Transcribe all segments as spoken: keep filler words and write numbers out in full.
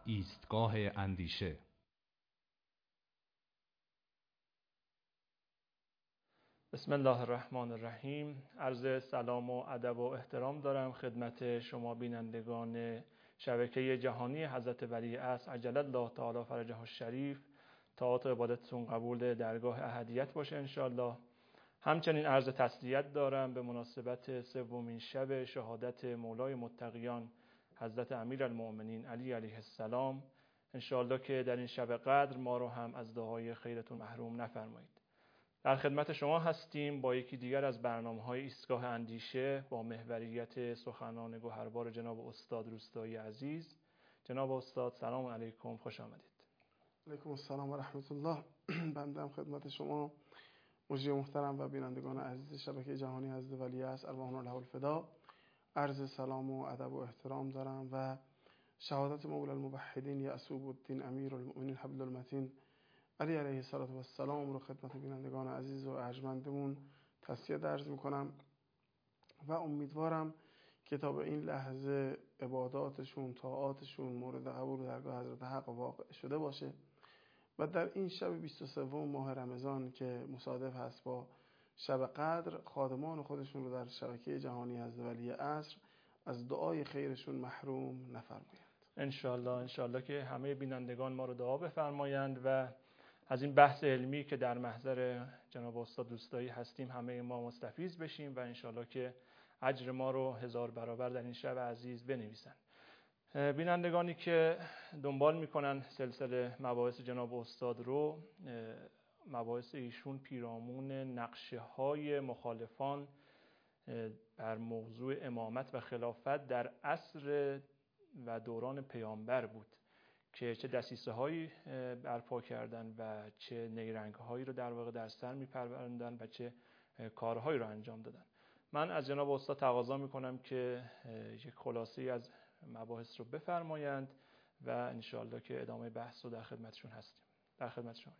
ایستگاه اندیشه. بسم الله الرحمن الرحیم. عرض سلام و ادب و احترام دارم خدمت شما بینندگان شبکه جهانی حضرت ولی عصر عجل الله تعالی فرجه الشریف. طاعات و عبادتتون قبول درگاه احدیت باشه انشالله. همچنین عرض تسلیت دارم به مناسبت سومین شب شهادت مولای متقیان حضرت امیرالمؤمنین علی علیه السلام. انشالله که در این شب قدر ما رو هم از دعای خیرتون محروم نفرمایید. در خدمت شما هستیم با یکی دیگر از برنامه‌های ایستگاه اندیشه با محوریت سخنان گوهربار جناب استاد روستایی عزیز. جناب استاد سلام علیکم، خوش آمدید. علیکم السلام و رحمت الله. بنده هم خدمت شما مجری محترم و بینندگان عزیز شبکه جهانی حضرت ولی عصر ارواحنا له الفدا عرض سلام و ادب و احترام دارم و شهادت مولا الموحدین یعصوب الدین امیرالمؤمنین حبل المتین علی علیه السلام رو خدمت بینندگان عزیز و ارجمندمون تسلیت عرض میکنم و امیدوارم که تا به این لحظه عباداتشون، طاعاتشون مورد قبول درگاه حضرت حق واقع شده باشه و در این شب بیست و سوم ماه رمضان که مصادف هست با شب قدر، خادمان خودشون رو در شبکه جهانی حضرت ولی عصر از دعای خیرشون محروم نفرمایند. انشالله انشالله که همه بینندگان ما رو دعا بفرمایند و از این بحث علمی که در محضر جناب استاد روستایی هستیم همه ما مستفیض بشیم و انشالله که اجر ما رو هزار برابر در این شب عزیز بنویسن. بینندگانی که دنبال میکنن سلسله مباحث جناب استاد رو، مباحث ایشون پیرامون نقشه های مخالفان بر موضوع امامت و خلافت در عصر و دوران پیامبر بود که چه دسیسه هایی برپا کردن و چه نیرنگ هایی رو در واقع در سر میپروردن و چه کارهایی رو انجام دادن. من از جناب استاد تقاضا میکنم که یک خلاصه از مباحث رو بفرمایند و انشاءالله که ادامه بحث رو در خدمتشون هستیم. در خدمت شما.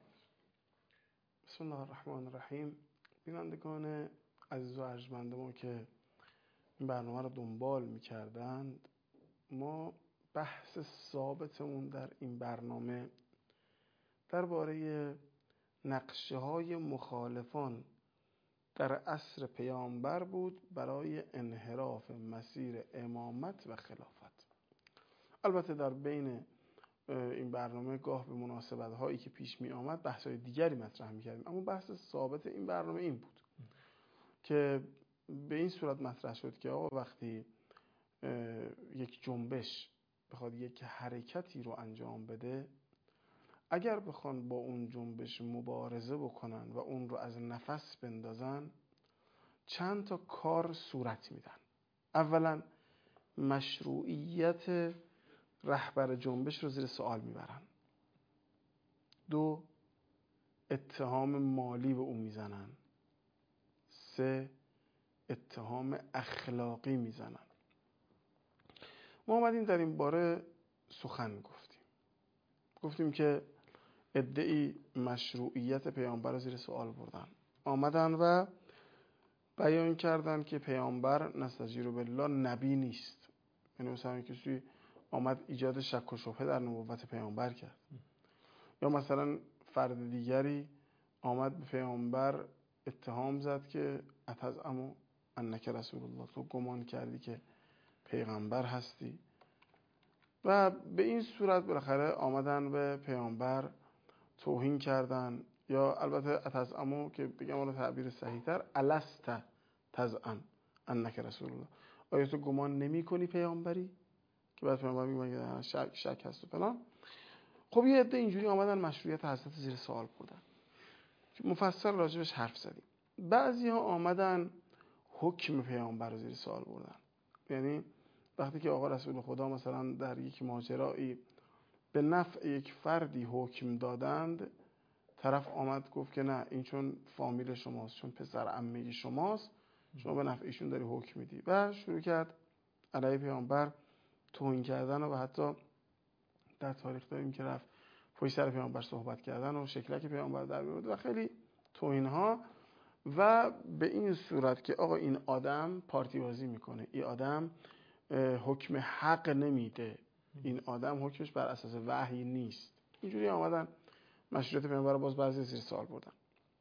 بسم الله الرحمن الرحیم. بینندگان عزیز و ارجمند ما که این برنامه رو دنبال میکردند، ما بحث ثابتمون در این برنامه درباره نقشه های مخالفان در عصر پیامبر بود برای انحراف مسیر امامت و خلافت. البته در بین این برنامه گاه به مناسبت هایی که پیش می آمد بحث های دیگری مطرح می کردیم، اما بحث ثابت این برنامه این بود که به این صورت مطرح شد که آقا وقتی یک جنبش بخواد یک حرکتی رو انجام بده، اگر بخوان با اون جنبش مبارزه بکنن و اون رو از نفس بندازن، چند تا کار صورت میدن. اولا مشروعیت رهبر جنبش رو زیر سوال میبرن. دو، اتهام مالی به اون میزنن. سه، اتهام اخلاقی میزنن. ما اومدیم در این باره سخن گفتیم گفتیم که ادعی مشروعیت پیامبر رو زیر سوال بردن، آمدن و بیان کردن که پیامبر نستجیر بالله نبی نیست. یعنی مثلا کسی آمد ایجاد شک و شبهه در نبوت پیامبر کرد، یا مثلا فرد دیگری آمد به پیامبر اتهام زد که اتزعم انک رسول الله، تو گمان کردی که پیغمبر هستی. و به این صورت بالاخره آمدن به پیامبر توهین کردن، یا البته اتزعمو که بگم اون تعبیر صحیح‌تر، الست تزعم انک رسول الله، آیا تو گمان نمی کنی پیامبری؟ که بعد پیامبر میگه شک شک هست و فلان. خب یه عده اینجوری آمدن مشروعیت حضرت زیر سوال بردن که مفصل راجبش حرف زدیم. بعضی ها آمدن حکم پیامبر رو زیر سوال بردن. یعنی وقتی که آقا رسول خدا مثلا در یک ماجرایی به نفع یک فردی حکم دادند، طرف آمد گفت که نه، این چون فامیل شماست، چون پسر عمه شماست، شما به نفع ایشون داری حکم میدی. و شروع کرد علیه پیامبر توهین کردن و حتی در تاریخ داریم که رفت پشت سر پیامبر صحبت کردن و شکلک پیامبر در میورد و خیلی توهین ها، و به این صورت که آقا این آدم پارتی بازی میکنه، این آدم حکم حق نمیده، این آدم حکمش بر اساس وحی نیست. اینجوری آمدن مشروعیت پیامبر رو باز بعضی زیر سوال بردن.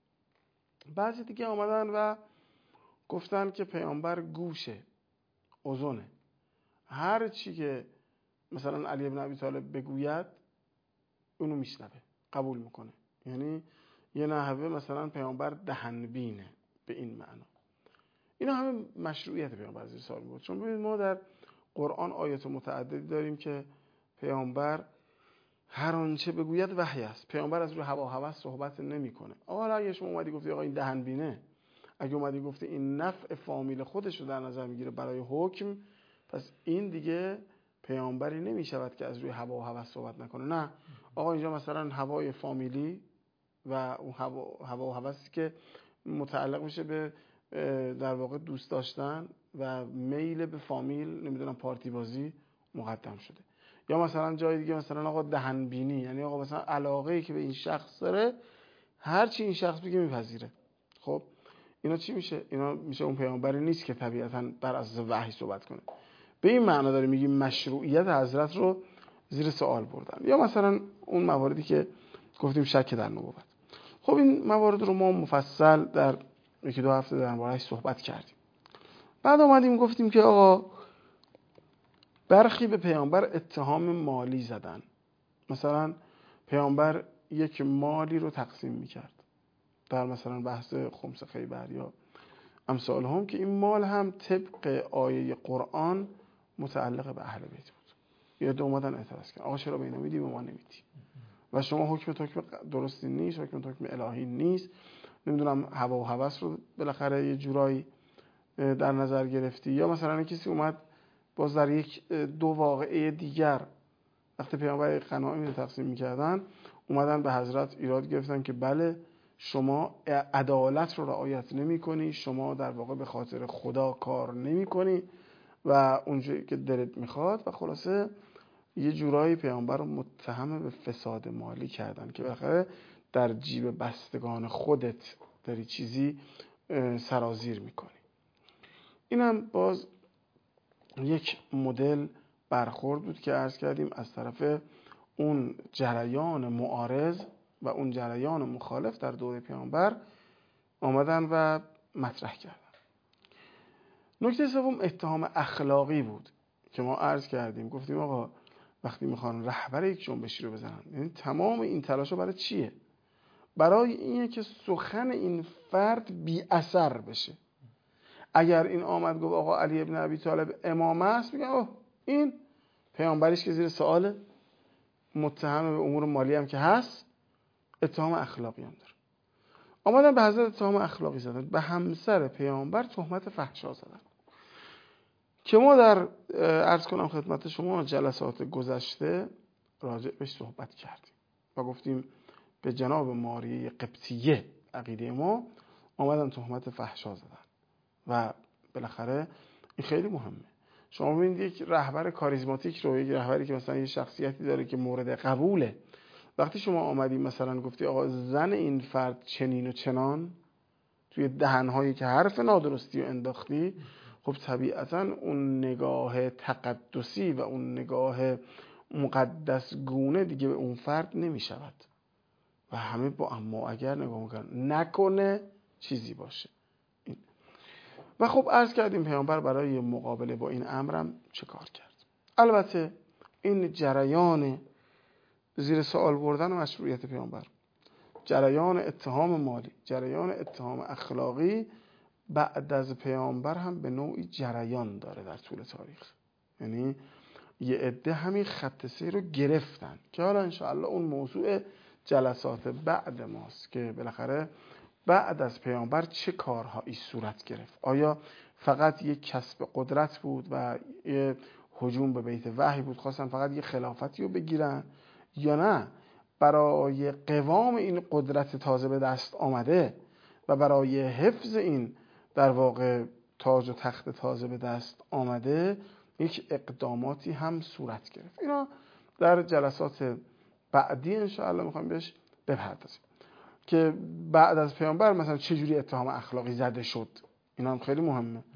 بعضی دیگه آمدن و گفتن که پیامبر گوشه، اذنه، هر چی که مثلا علی بن ابی طالب بگوید اونو میشنوه، قبول میکنه. یعنی یه نحوه مثلا پیامبر دهنبینه به این معنا. اینا همه مشروعیت پیامبر زیر سوال بود. چون ببینید ما در قرآن آیات متعددی داریم که پیامبر هر آنچه بگوید وحی است. پیامبر از روی هوا و هوس صحبت نمیکنه. حالا اگه شما اومدی گفتی آقا این دهنبینه، اگه اومدی گفتی این نفع فامیل خودش رو در نظر میگیره برای حکم، پس این دیگه پیامبری نمیشود که از روی هوا و هوس صحبت نکنه. نه، آقا اینجا مثلا هوای فامیلی و اون هوا, هوا و هوسی که متعلق میشه به در واقع دوست داشتن و میل به فامیل، نمیدونم پارتی بازی، مقدم شده. یا مثلا جای دیگه مثلا آقا دهنبینی، یعنی آقا مثلا علاقه‌ای که به این شخص داره هر چی این شخص بگه میپذیره. خب اینا چی میشه؟ اینا میشه اون پیامبری نیست که طبیعتاً بر اساس وحی صحبت کنه. به این معنا داره میگیم مشروعیت حضرت رو زیر سوال بردن. یا مثلا اون مواردی که گفتیم شک در نبوت. خب این موارد رو ما مفصل در یکی دو هفته درباره‌اش صحبت کردیم. بعد اومدیم گفتیم که آقا برخی به پیامبر اتهام مالی زدن. مثلا پیامبر یک مالی رو تقسیم میکرد در مثلا بحث خمس خیبر یا امثال هم، که این مال هم طبق آیه قرآن متعلق به اهل بیت بود. یا دو اومدن اعتراض کردن آقا چرا به اینا میدی به ما نمیدی؟ و شما حکم حکم درستی نیست، حکم حکم الهی نیست، نمیدونم هوا و هوس رو بالاخره یه جورایی در نظر گرفتی. یا مثلا کسی اومد باز در یک دو واقعه دیگر وقتی پیامبر غنایم رو تقسیم میکردن اومدن به حضرت ایراد گرفتن که بله شما عدالت رو رعایت نمی کنی، شما در واقع به خاطر خدا کار نمی کنی و اونجایی که دلت میخواد، و خلاصه یه جورایی پیامبر رو متهم به فساد مالی کردن که بالاخره در جیب بستگان خودت داری چیزی سرازیر میکنی. اینم باز یک مدل برخورد بود که عرض کردیم از طرف اون جریان معارض و اون جریان مخالف در دوره پیامبر آمدن و مطرح کردن. نکته سوم اتهام اخلاقی بود که ما عرض کردیم، گفتیم آقا وقتی میخوان رهبر یک جنبشی رو بزنن، یعنی تمام این تلاشا برای چیه؟ برای اینه که سخن این فرد بی اثر بشه. اگر این آمد گفت آقا علی ابن ابی طالب امام است، میگن اوه این پیامبریش که زیر سواله، متهم به امور مالی هم که هست، اتهام اخلاقی هم داره. آمدن به حضرت اتهام اخلاقی زدن، به همسر پیامبر تهمت فحشا زدن که ما در عرض کنم خدمت شما جلسات گذشته راجع بهش صحبت کردیم و گفتیم به جناب ماریه قبطیه عقیده ما آمدن تهمت فحشا زدن و بالاخره این خیلی مهمه. شما ببینید یک رهبر کاریزماتیک رو، یک رهبری که مثلا یه شخصیتی داره که مورد قبوله، وقتی شما آمدی مثلا گفتی آقا زن این فرد چنین و چنان توی دهنهایی که حرف نادرستی رو انداختی، خب طبیعتا اون نگاه تقدسی و اون نگاه مقدس گونه دیگه به اون فرد نمی شود و همه با اما اگر نگاه میکنن نکنه چیزی باشه. این. و خب عرض کردیم پیامبر برای مقابله با این امرم چه کار کرد. البته این جریان زیر سوال بردن و مشروعیت پیامبر، جریان اتهام مالی، جریان اتهام اخلاقی بعد از پیامبر هم به نوعی جریان داره در طول تاریخ. یعنی یه عده همین خط سیر رو گرفتن که حالا انشاءالله اون موضوع جلسات بعد ماست که بالاخره بعد از پیامبر چه کارهایی صورت گرفت. آیا فقط یک کسب قدرت بود و یه هجوم به بیت وحی بود، خواستن فقط یه خلافتی رو بگیرن، یا نه برای قوام این قدرت تازه به دست آمده و برای حفظ این در واقع تاج و تخت تازه به دست آمده یک اقداماتی هم صورت گرفت. اینا در جلسات بعدی انشاءالله میخوایم بهش بپردازیم که بعد از پیامبر مثلا چجوری اتهام اخلاقی زده شد. اینا هم خیلی مهمه.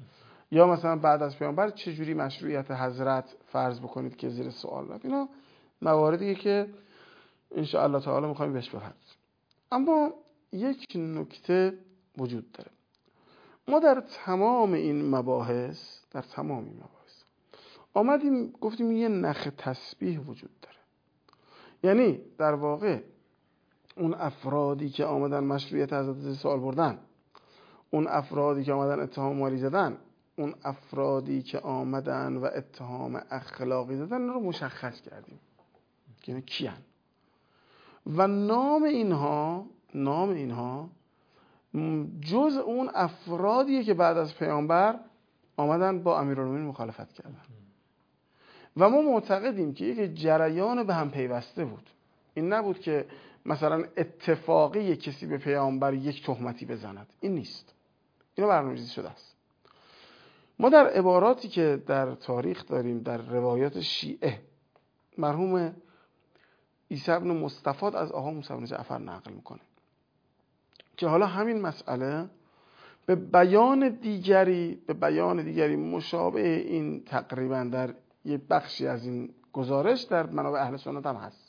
یا مثلا بعد از پیامبر چجوری مشروعیت حضرت فرض بکنید که زیر سوال رفت. اینا مواردیه که ان شاء الله تعالی میخوایم بهش بپردازیم. اما یک نکته وجود داره. ما در تمام این مباحث در تمام این مباحث آمدیم گفتیم یه نخ تسبیح وجود داره. یعنی در واقع اون افرادی که آمدن مشروعیت حضرت زیر سوال بردن، اون افرادی که آمدن اتهام مالی زدن، اون افرادی که آمدن و اتهام اخلاقی زدن رو مشخص کردیم که اینا کیان و نام اینها نام اینها جز اون افرادیه که بعد از پیامبر آمدن با امیرالمومنین مخالفت کردن و ما معتقدیم که یک جریان به هم پیوسته بود. این نبود که مثلا اتفاقی کسی به پیامبر یک تهمتی بزند، این نیست. اینو برنامه‌ریزی شده است. ما در عباراتی که در تاریخ داریم، در روایات شیعه، مرحوم عیسی بن مصطفی از آقا موسی بن جعفر نقل میکنه که حالا همین مسئله به بیان دیگری به بیان دیگری مشابه این تقریبا در یک بخشی از این گزارش در منابع اهل سنت هم هست.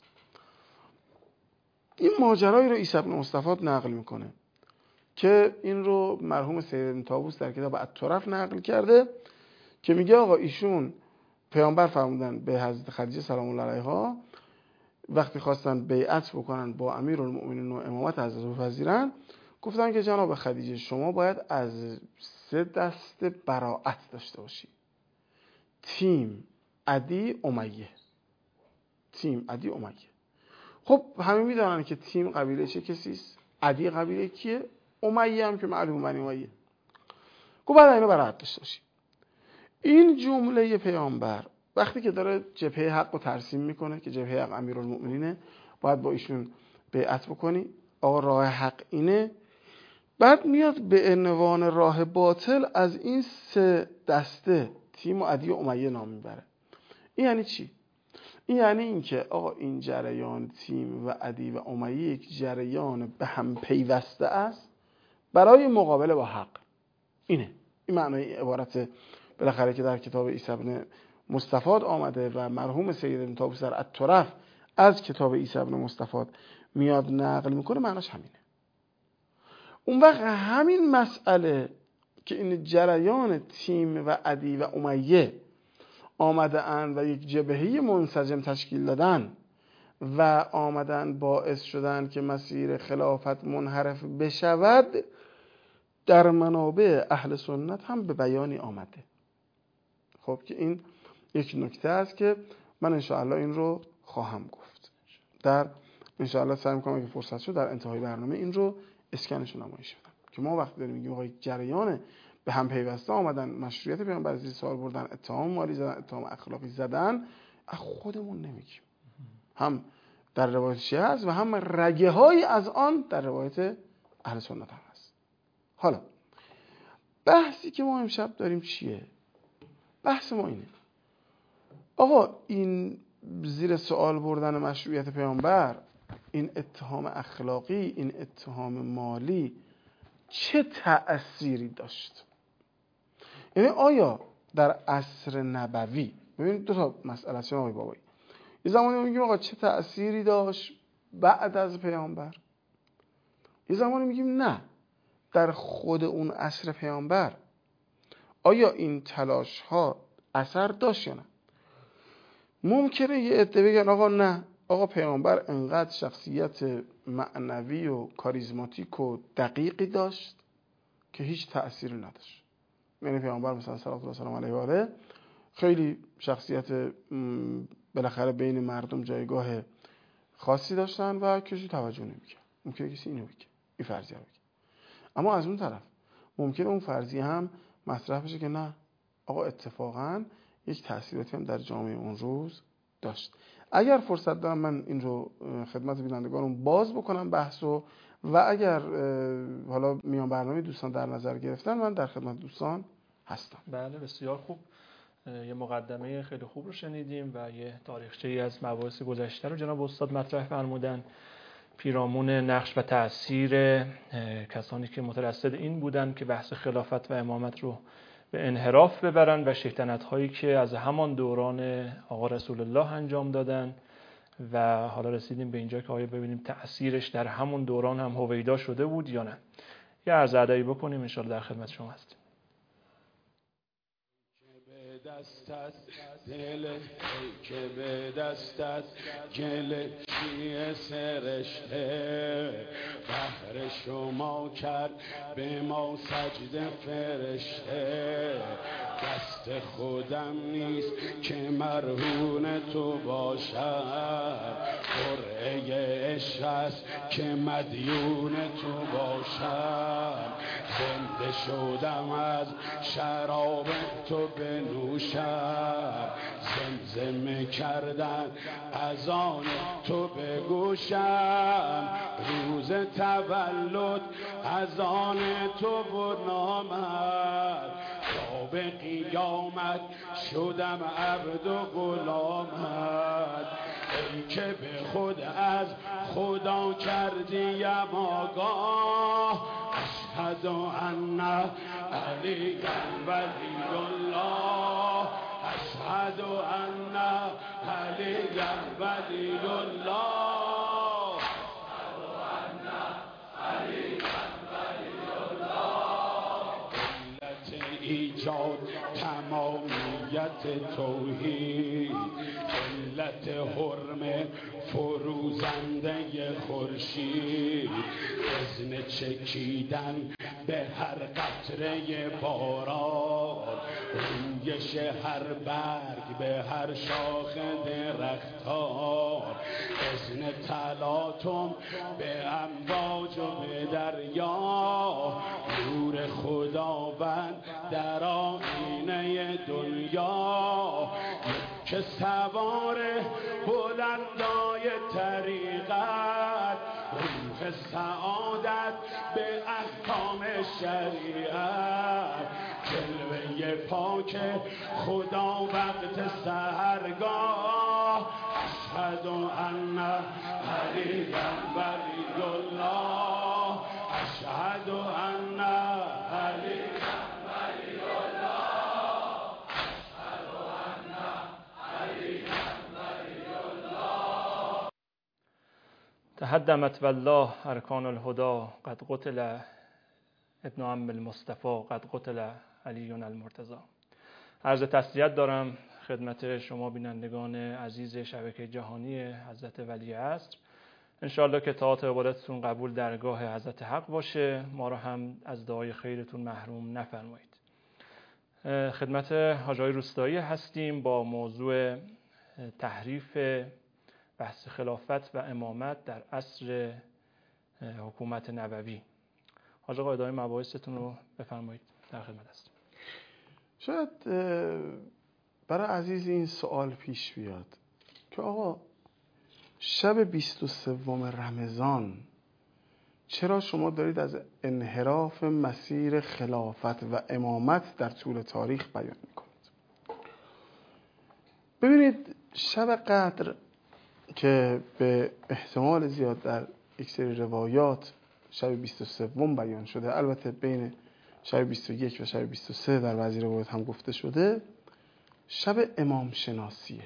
این ماجرایی رو عیسی بن مصطفی نقل میکنه که این رو مرحوم سید بن طاووس در کتاب الطرف نقل کرده که میگه آقا ایشون پیامبر فرمودن به حضرت خدیجه سلام الله علیها وقتی خواستن بیعت بکنن با امیرالمؤمنین و امامت حضرت رو بپذیرن، گفتن که جناب خدیجه شما باید از سه دست براءت داشته باشی: تیم، عدی، امیه. تیم، عدی، امیه. خب همه میدونن که تیم قبیله چه کسیست، عدی قبیله کیه، امیه هم که معلوم بنی امیه. گفت بعد اینو براءت داشته باشی. این جمله پیامبر وقتی که داره جبهه حق رو ترسیم میکنه که جبهه حق امیرالمؤمنینه، باید با ایشون بیعت بکنی، آقا راه حق اینه، بعد میاد به عنوان راه باطل از این سه دسته تیم و عدی و امیه نام میبره. این یعنی چی؟ این یعنی این که آقا این جریان تیم و عدی و امیه یک جریان به هم پیوسته است برای مقابله با حق. اینه این معنای عبارت بالاخره که در کتاب عیسی بن مصطفی آمده و مرحوم سید بن طاووس در الطرف از کتاب عیسی بن مصطفی میاد نقل میکنه، معناش همینه. اون وقت همین مسئله که این جریان تیم و عدی و امیه آمده اند و یک جبهه منسجم تشکیل دادن و آمدن باعث شدن که مسیر خلافت منحرف بشود، در منابع اهل سنت هم به بیانی آمده. خب که این یک نکته است که من انشاءالله این رو خواهم گفت. در انشاءالله سعی می‌کنم اگه فرصت شد در انتهای برنامه این رو اسکنش رو نمایش بدم که ما وقتی داریم میگیم آقا یک جریان به هم پیوسته آمدن مشروعیت پیامبر زیر سوال بردن، اتهام مالی زدن، اتهام اخلاقی زدن، از خودمون نمیگیم، هم در روایت شیعه هست و هم رگه های از آن در روایت اهل سنت هم هست. حالا بحثی که ما امشب داریم چیه؟ بحث ما اینه آقا این زیر سوال بردن مشروعیت پیامبر، این اتهام اخلاقی، این اتهام مالی چه تأثیری داشت؟ یعنی آیا در عصر نبوی، ببینید دو تا مسئله است آقای بابایی، یه زمانی میگیم آقا چه تأثیری داشت بعد از پیامبر، یه زمانی میگیم نه در خود اون عصر پیامبر آیا این تلاش ها اثر داشت یا نه. ممکنه یه عده بگن آقا نه، آقا پیامبر انقدر شخصیت معنوی و کاریزماتیک و دقیقی داشت که هیچ تأثیری نداشت. یعنی پیامبر مثلا صلی الله علیه و آله و آله خیلی شخصیت بالاخره بین مردم جایگاه خاصی داشتن و کسی توجه نمی‌کرد. ممکنه کسی اینو بگه، این فرضیه رو بگه. اما از اون طرف ممکنه اون فرضیه هم مطرح بشه که نه، آقا اتفاقاً یک تأثیراتی هم در جامعه اون روز داشت. اگر فرصت دارم من این رو خدمت بینندگانم باز بکنم بحثو، و اگر حالا میان برنامه دوستان در نظر گرفتن من در خدمت دوستان هستم. بله بسیار خوب. یه مقدمه خیلی خوب رو شنیدیم و یه تاریخچه‌ای از مباحث گذشته رو جناب استاد مطرح فرمودن، پیرامون نقش و تأثیر کسانی که مترصد این بودن که بحث خلافت و امامت رو به انحراف ببرن و شیطنت هایی که از همان دوران آقا رسول الله انجام دادن و حالا رسیدیم به اینجا که آیا ببینیم تأثیرش در همون دوران هم هویدا شده بود یا نه. یه عرض ادایی بکنیم، ان شاءالله در خدمت شما هستیم. دستت دل که به دستت گل چیه سرشته، بهر شما کرد به ما سجده فرشته، دست خودم نیست که مرهون تو باشم، قرعه عشق است که مدیون تو باشم، زنده شدم از شراب تو بنوشم، زمزمه کردن از آن تو بگوشم، روز تولد از آن تو برنامد، تا به قیامت شدم عبد و غلامت، ای که به خود از خدا کردیم آگاه، اشهد ان علی ولی الله، اشهد ان علی ولی الله، اشهد ان علی ولی الله، علت ایجاد تمامیت توحید، علت حرمه فروزنده خورشید، اذن چکیدن به هر قطره باران، رویش هر برگ به هر شاخ درختان، اذن تلاطم به امواج و به دریا، نور خداوند در آینه دنیا، که سوار بلندای طریقت، روح سعادت به احکام شریعت، جلوه پاک خدا وقت سحرگاه، اشهد ان علی ولی الله، اشهد ان علی ولی الله، اشهد ان علی ولی الله. تهدمت والله ارکان الهدى، قد قتل ابن عم المصطفى، قد قتل علی المرتضی. عرض تسلیت دارم خدمت شما بینندگان عزیز شبکه جهانی حضرت ولی عصر. انشاءالله که طاعات و عبادتتون قبول درگاه حضرت حق باشه، ما را هم از دعای خیرتون محروم نفرمایید. خدمت حاج آقای روستایی هستیم با موضوع تحریف بحث خلافت و امامت در عصر حکومت نبوی. حاج آقا ادامه مباحثتون رو بفرمایید، در خدمت هستیم. شاید برای عزیز این سوال پیش بیاد که آقا شب بیست و سوم رمضان چرا شما دارید از انحراف مسیر خلافت و امامت در طول تاریخ بیان میکنید؟ ببینید، شب قدر که به احتمال زیاد در یک سری روایات شب بیست و سوم بیان شده، البته بین شب بیست و یک و شب بیست و سه در بعضی روایات هم گفته شده، شب امام شناسیه.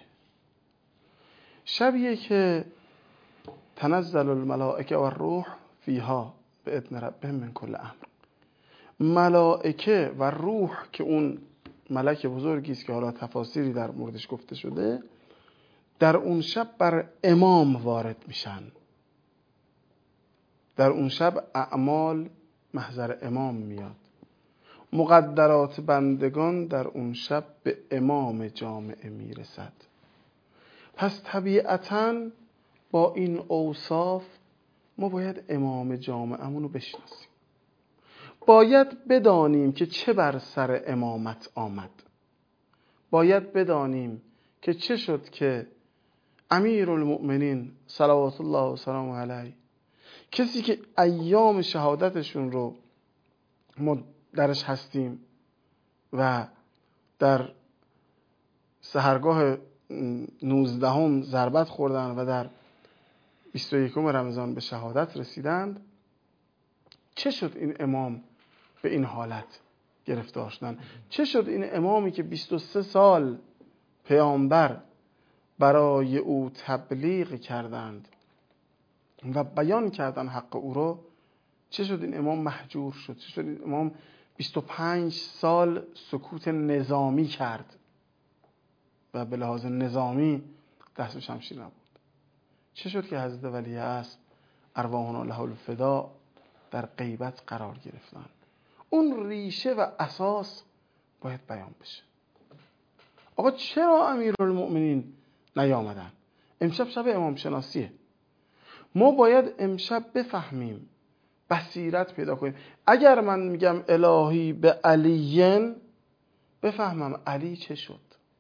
شبیه که تنزل الملائکه و الروح فیها به اذن ربهم من کل امر. ملائکه و روح که اون ملک بزرگی است که حالا تفاسیری در موردش گفته شده، در اون شب بر امام وارد میشن. در اون شب اعمال محضر امام میاد. مقدرات بندگان در اون شب به امام جامعه میرسد. پس طبیعتاً با این اوصاف ما باید امام جامعه‌مون رو بشناسیم. باید بدانیم که چه بر سر امامت آمد. باید بدانیم که چه شد که امیر المؤمنین صلوات الله و سلام علیه، کسی که ایام شهادتشون رو ما درش هستیم و در سحرگاه نوزدهم ضربت خوردن و در بیست و یکم رمضان به شهادت رسیدند، چه شد این امام به این حالت؟ گرفتار شدن. چه شد این امامی که بیست و سه سال پیامبر برای او تبلیغ کردند و بیان کردن حق او رو، چه شد این امام محجور شد؟ چه شد این امام بیست و پنج سال سکوت نظامی کرد و به لحاظ نظامی دست به شمشیر نبود؟ چه شد که حضرت ولیعصر ارواحنا له الفدا در غیبت قرار گرفتن؟ اون ریشه و اساس باید بیان بشه. آقا چرا امیرالمؤمنین نیامدن؟ امشب شب امام شناسیه. ما باید امشب بفهمیم، بصیرت پیدا کنیم. اگر من میگم الهی به علیین، بفهمم علی چه شد.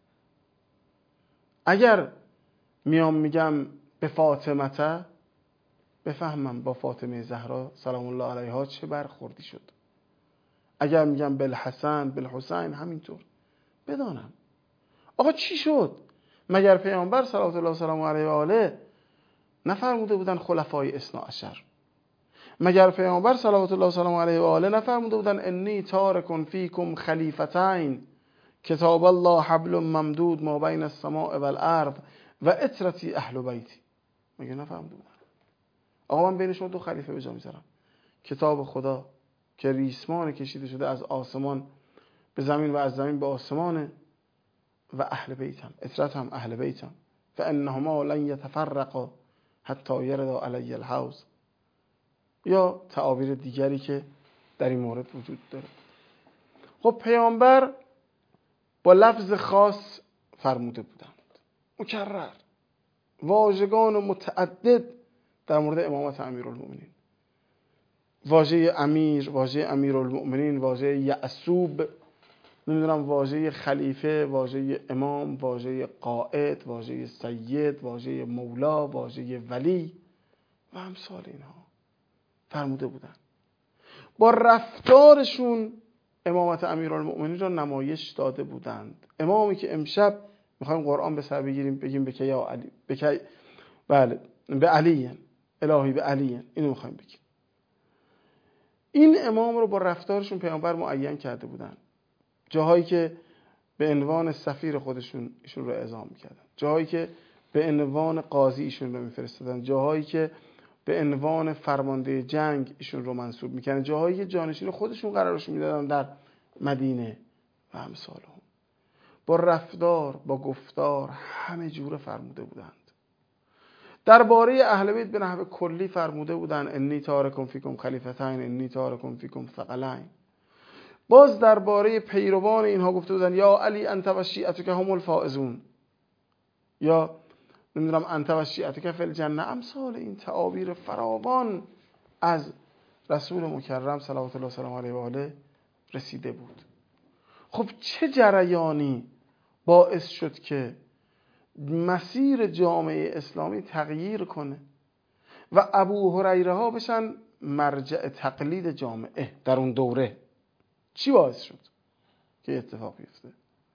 اگر میام میگم به فاطمه، بفهمم با فاطمه زهرا سلام الله علیها چه برخوردی شد. اگر میگم بالحسن بالحسین، همینطور بدانم آقا چی شد. مگر پیامبر صلوات الله و سلام علیه و آله نفرموده بودن خلفای اثنا عشر؟ مگر پیامبر صلوات الله و سلام علیه و آله نفرموده بودن انی تارک فیکم خلیفتین کتاب الله حبل ممدود ما بین السماء والارض و اطرتی اهل بیتی؟ مگر نفرموده بودن آقا من بین شما دو خلیفه به جا میذارم، کتاب خدا که ریسمان کشیده شده از آسمان به زمین و از زمین به آسمانه، و اهل بیتم، اطرت هم اهل بیتم، فانهما لن یتفرقا حتی یردا علی الحوض، یا تعابیر دیگری که در این مورد وجود داره. خب پیامبر با لفظ خاص فرموده بودند، مکرر، واژگان متعدد در مورد امامت امیرالمؤمنین. واژه امیر، واژه امیرالمؤمنین، واژه یعصوب، نمیدونم واژه خلیفه، واژه امام، واژه قائد، واژه سید، واژه مولا، واژه ولی و امثال اینها فرموده بودن. با رفتارشون امامت امیرالمؤمنین را نمایش داده بودند. امامی که امشب میخوایم قرآن به سر بگیریم بگیم بکی یا علی، بکی، بله، به علی، الهی به علی، اینو میخوایم بگیم. این امام رو با رفتارشون پیامبر معین کرده بودن. جاهایی که به عنوان سفیر خودشون ایشون رو اعزام میکردن، جاهایی که به عنوان قاضی ایشون رو میفرستادن، جاهایی که به عنوان فرمانده جنگ ایشون رو منصوب میکردن، جاهایی که جانشین خودشون قرارش میدادن در مدینه و امثال هم. با رفتار، با گفتار، همه جوره فرموده بودند. درباره اهل بیت به نحو کلی فرموده بودند انی تارکم فیکم خلیفتین انی تارکم فیکم ثقلین. باز درباره پیروان اینها گفته بودند یا علی انت و شیعتک هم الفائزون، یا نمیدونم انت و شیعتک فی الجنه. امثال این تعابیر فراوان از رسول مکرم صلوات الله و سلام علیه و آله رسیده بود. خب چه جریانی باعث شد که مسیر جامعه اسلامی تغییر کنه و ابو هریره ها بشن مرجع تقلید جامعه در اون دوره؟ چی باعث شد که اتفاق بیفته؟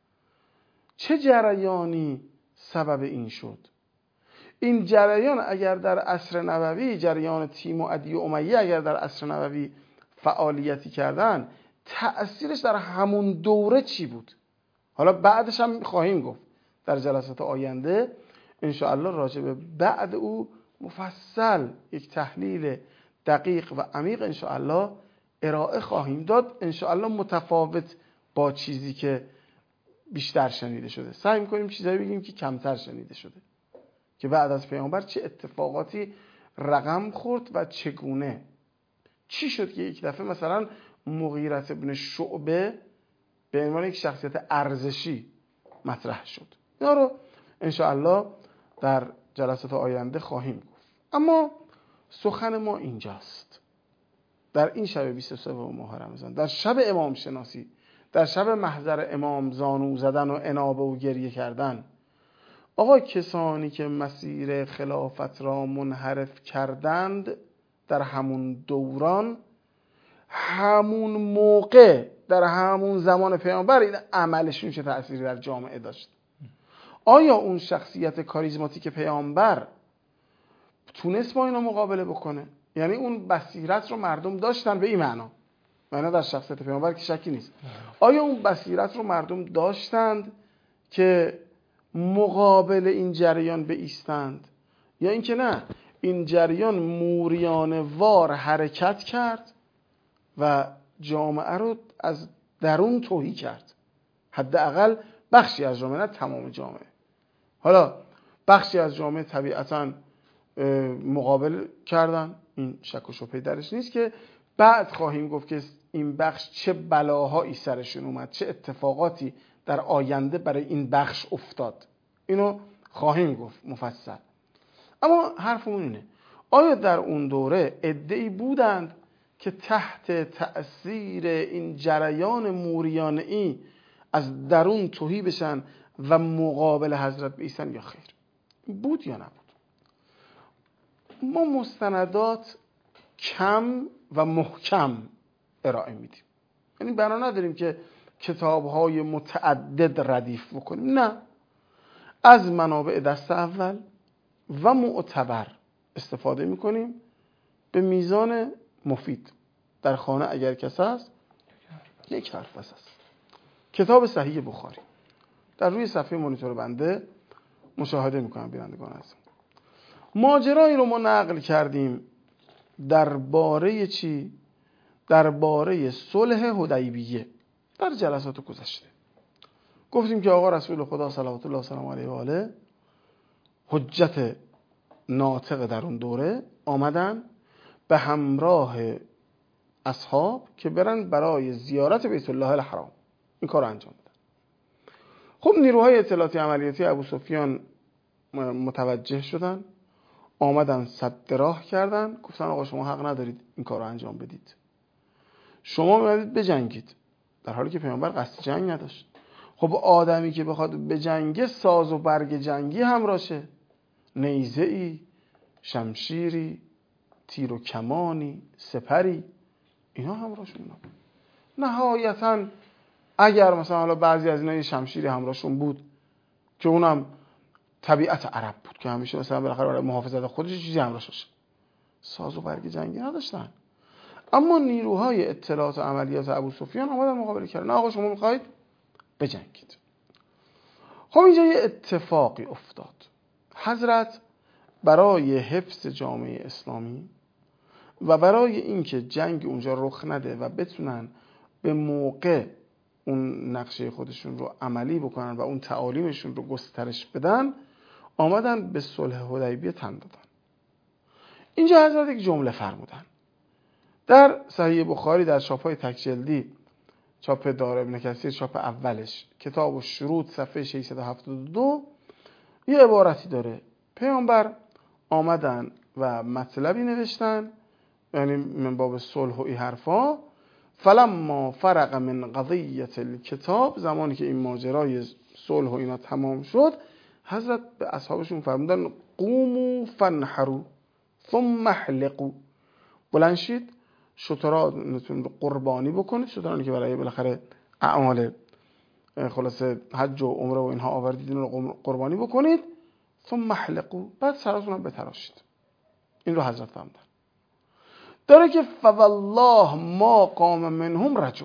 چه جریانی سبب این شد؟ این جریان اگر در عصر نبوی، جریان تیم و عدی و امیه اگر در عصر نبوی فعالیتی کردن، تأثیرش در همون دوره چی بود؟ حالا بعدش هم خواهیم گفت در جلسات آینده انشاءالله راجع به بعد او مفصل یک تحلیل دقیق و عمیق انشاءالله ارائه خواهیم داد، انشاءالله متفاوت با چیزی که بیشتر شنیده شده. سعی می‌کنیم چیزایی بگیم که کمتر شنیده شده، که بعد از پیامبر چه اتفاقاتی رقم خورد و چگونه. چی شد که یک دفعه مثلا مغیرة ابن شعبه به عنوان یک شخصیت ارزشی مطرح شد؟ اینا رو انشاءالله در جلسات آینده خواهیم گفت. اما سخن ما اینجاست، در این شب بیست و سه ماه رمضان، در شب امام شناسی، در شب محضر امام زانو زدن و انابه و گریه کردن. آقا کسانی که مسیر خلافت را منحرف کردند در همون دوران، همون موقع، در همون زمان پیامبر، این عملشون چه تأثیری در جامعه داشت؟ آیا اون شخصیت کاریزماتیک پیامبر تونست با اینا مقابله بکنه؟ یعنی اون بصیرت رو مردم داشتن به این معنا معنا در شخصیت پیامبر که شکی نیست. آیا اون بصیرت رو مردم داشتند که مقابل این جریان بایستند، یا اینکه نه، این جریان موریانه وار حرکت کرد و جامعه رو از درون تهی کرد، حداقل بخشی از جامعه، نه تمام جامعه. حالا بخشی از جامعه طبیعتاً مقابل کردن، این شک و شبهه درش نیست، که بعد خواهیم گفت که این بخش چه بلاهایی سرشون اومد، چه اتفاقاتی در آینده برای این بخش افتاد، اینو خواهیم گفت مفصل. اما حرفمون اینه، آیا در اون دوره عده‌ای بودند که تحت تأثیر این جریان موریانه‌ای از درون تهی بشن و مقابل حضرت بایستن یا خیر؟ بود یا نبود؟ ما مستندات کم و محکم ارائه میدیم، یعنی بنا نداریم که کتاب‌های متعدد ردیف بکنیم، نه، از منابع دست اول و معتبر استفاده میکنیم به میزان مفید. در خانه اگر کس هست یک حرف بس است. کتاب صحیح بخاری در روی صفحه مانیتور بنده مشاهده میکنم بینندگان عزیز. ماجرایی رو ما نقل کردیم درباره چی؟ درباره صلح حدیبیه در جلسات گذشته. گفتیم که آقا رسول خدا صلوات الله وسلامه علیه و آله حجت ناطق در اون دوره آمدن به همراه اصحاب که برن برای زیارت بیت الله الحرام، این کار رو انجام دادن. خب نیروهای اطلاعاتی عملیاتی ابو سفیان متوجه شدن، آمدن سد راه کردن، گفتن آقا شما حق ندارید این کار رو انجام بدید، شما می‌باید بجنگید، در حالی که پیامبر قصد جنگ نداشت. خب آدمی که بخواد بجنگه ساز و برگ جنگی همراشه، نیزه‌ای، شمشیری، تیر و کمانی، سپری، اینا همراهشون نبود. نهایتاً اگر مثلا حالا بعضی از اینا یه شمشیری همراهشون بود که اونم طبیعت عرب بود که همیشه مثلا بالاخره برای محافظت خودش چیزی همراهش باشه، ساز و برگ جنگی نداشتن. اما نیروهای اطلاعات و عملیات ابو سفیان آمدن مقابله کردن، نه آقا شما میخواید بجنگید. خب اینجا یه اتفاقی افتاد. حضرت برای حفظ جامعه اسلامی و برای اینکه جنگ اونجا رخ نده و بتونن به موقع اون نقشه خودشون رو عملی بکنن و اون تعالیمشون رو گسترش بدن، آمدن به صلح حدیبیه تن دادن. اینجا حضرت یک جمله فرمودن در صحیح بخاری در چاپ‌های تکجلدی، چاپ دار ابن کثیر چاپ اولش، کتاب الشروط صفحه ششصد و هفتاد و دو، یه عبارتی داره. پیامبر آمدن و مطلبی نوشتن، یعنی من باب صلح و این حرفا، فلما فرغ من قضیة الکتاب، زمانی که این ماجرای صلح و اینا تمام شد، حضرت به اصحابشون فرمودن قوموا فانحروا ثم احلقوا، بلند شید شترانتون رو قربانی بکنید، شترانی که برای بالاخره اعمال خلاصه حج و عمره و اینها آوردید این رو قربانی بکنید، ثم احلقوا، بعد سراتون هم بتراشید. این رو حضرت فرمودن. داره که فوالله ما قام منهم رجل،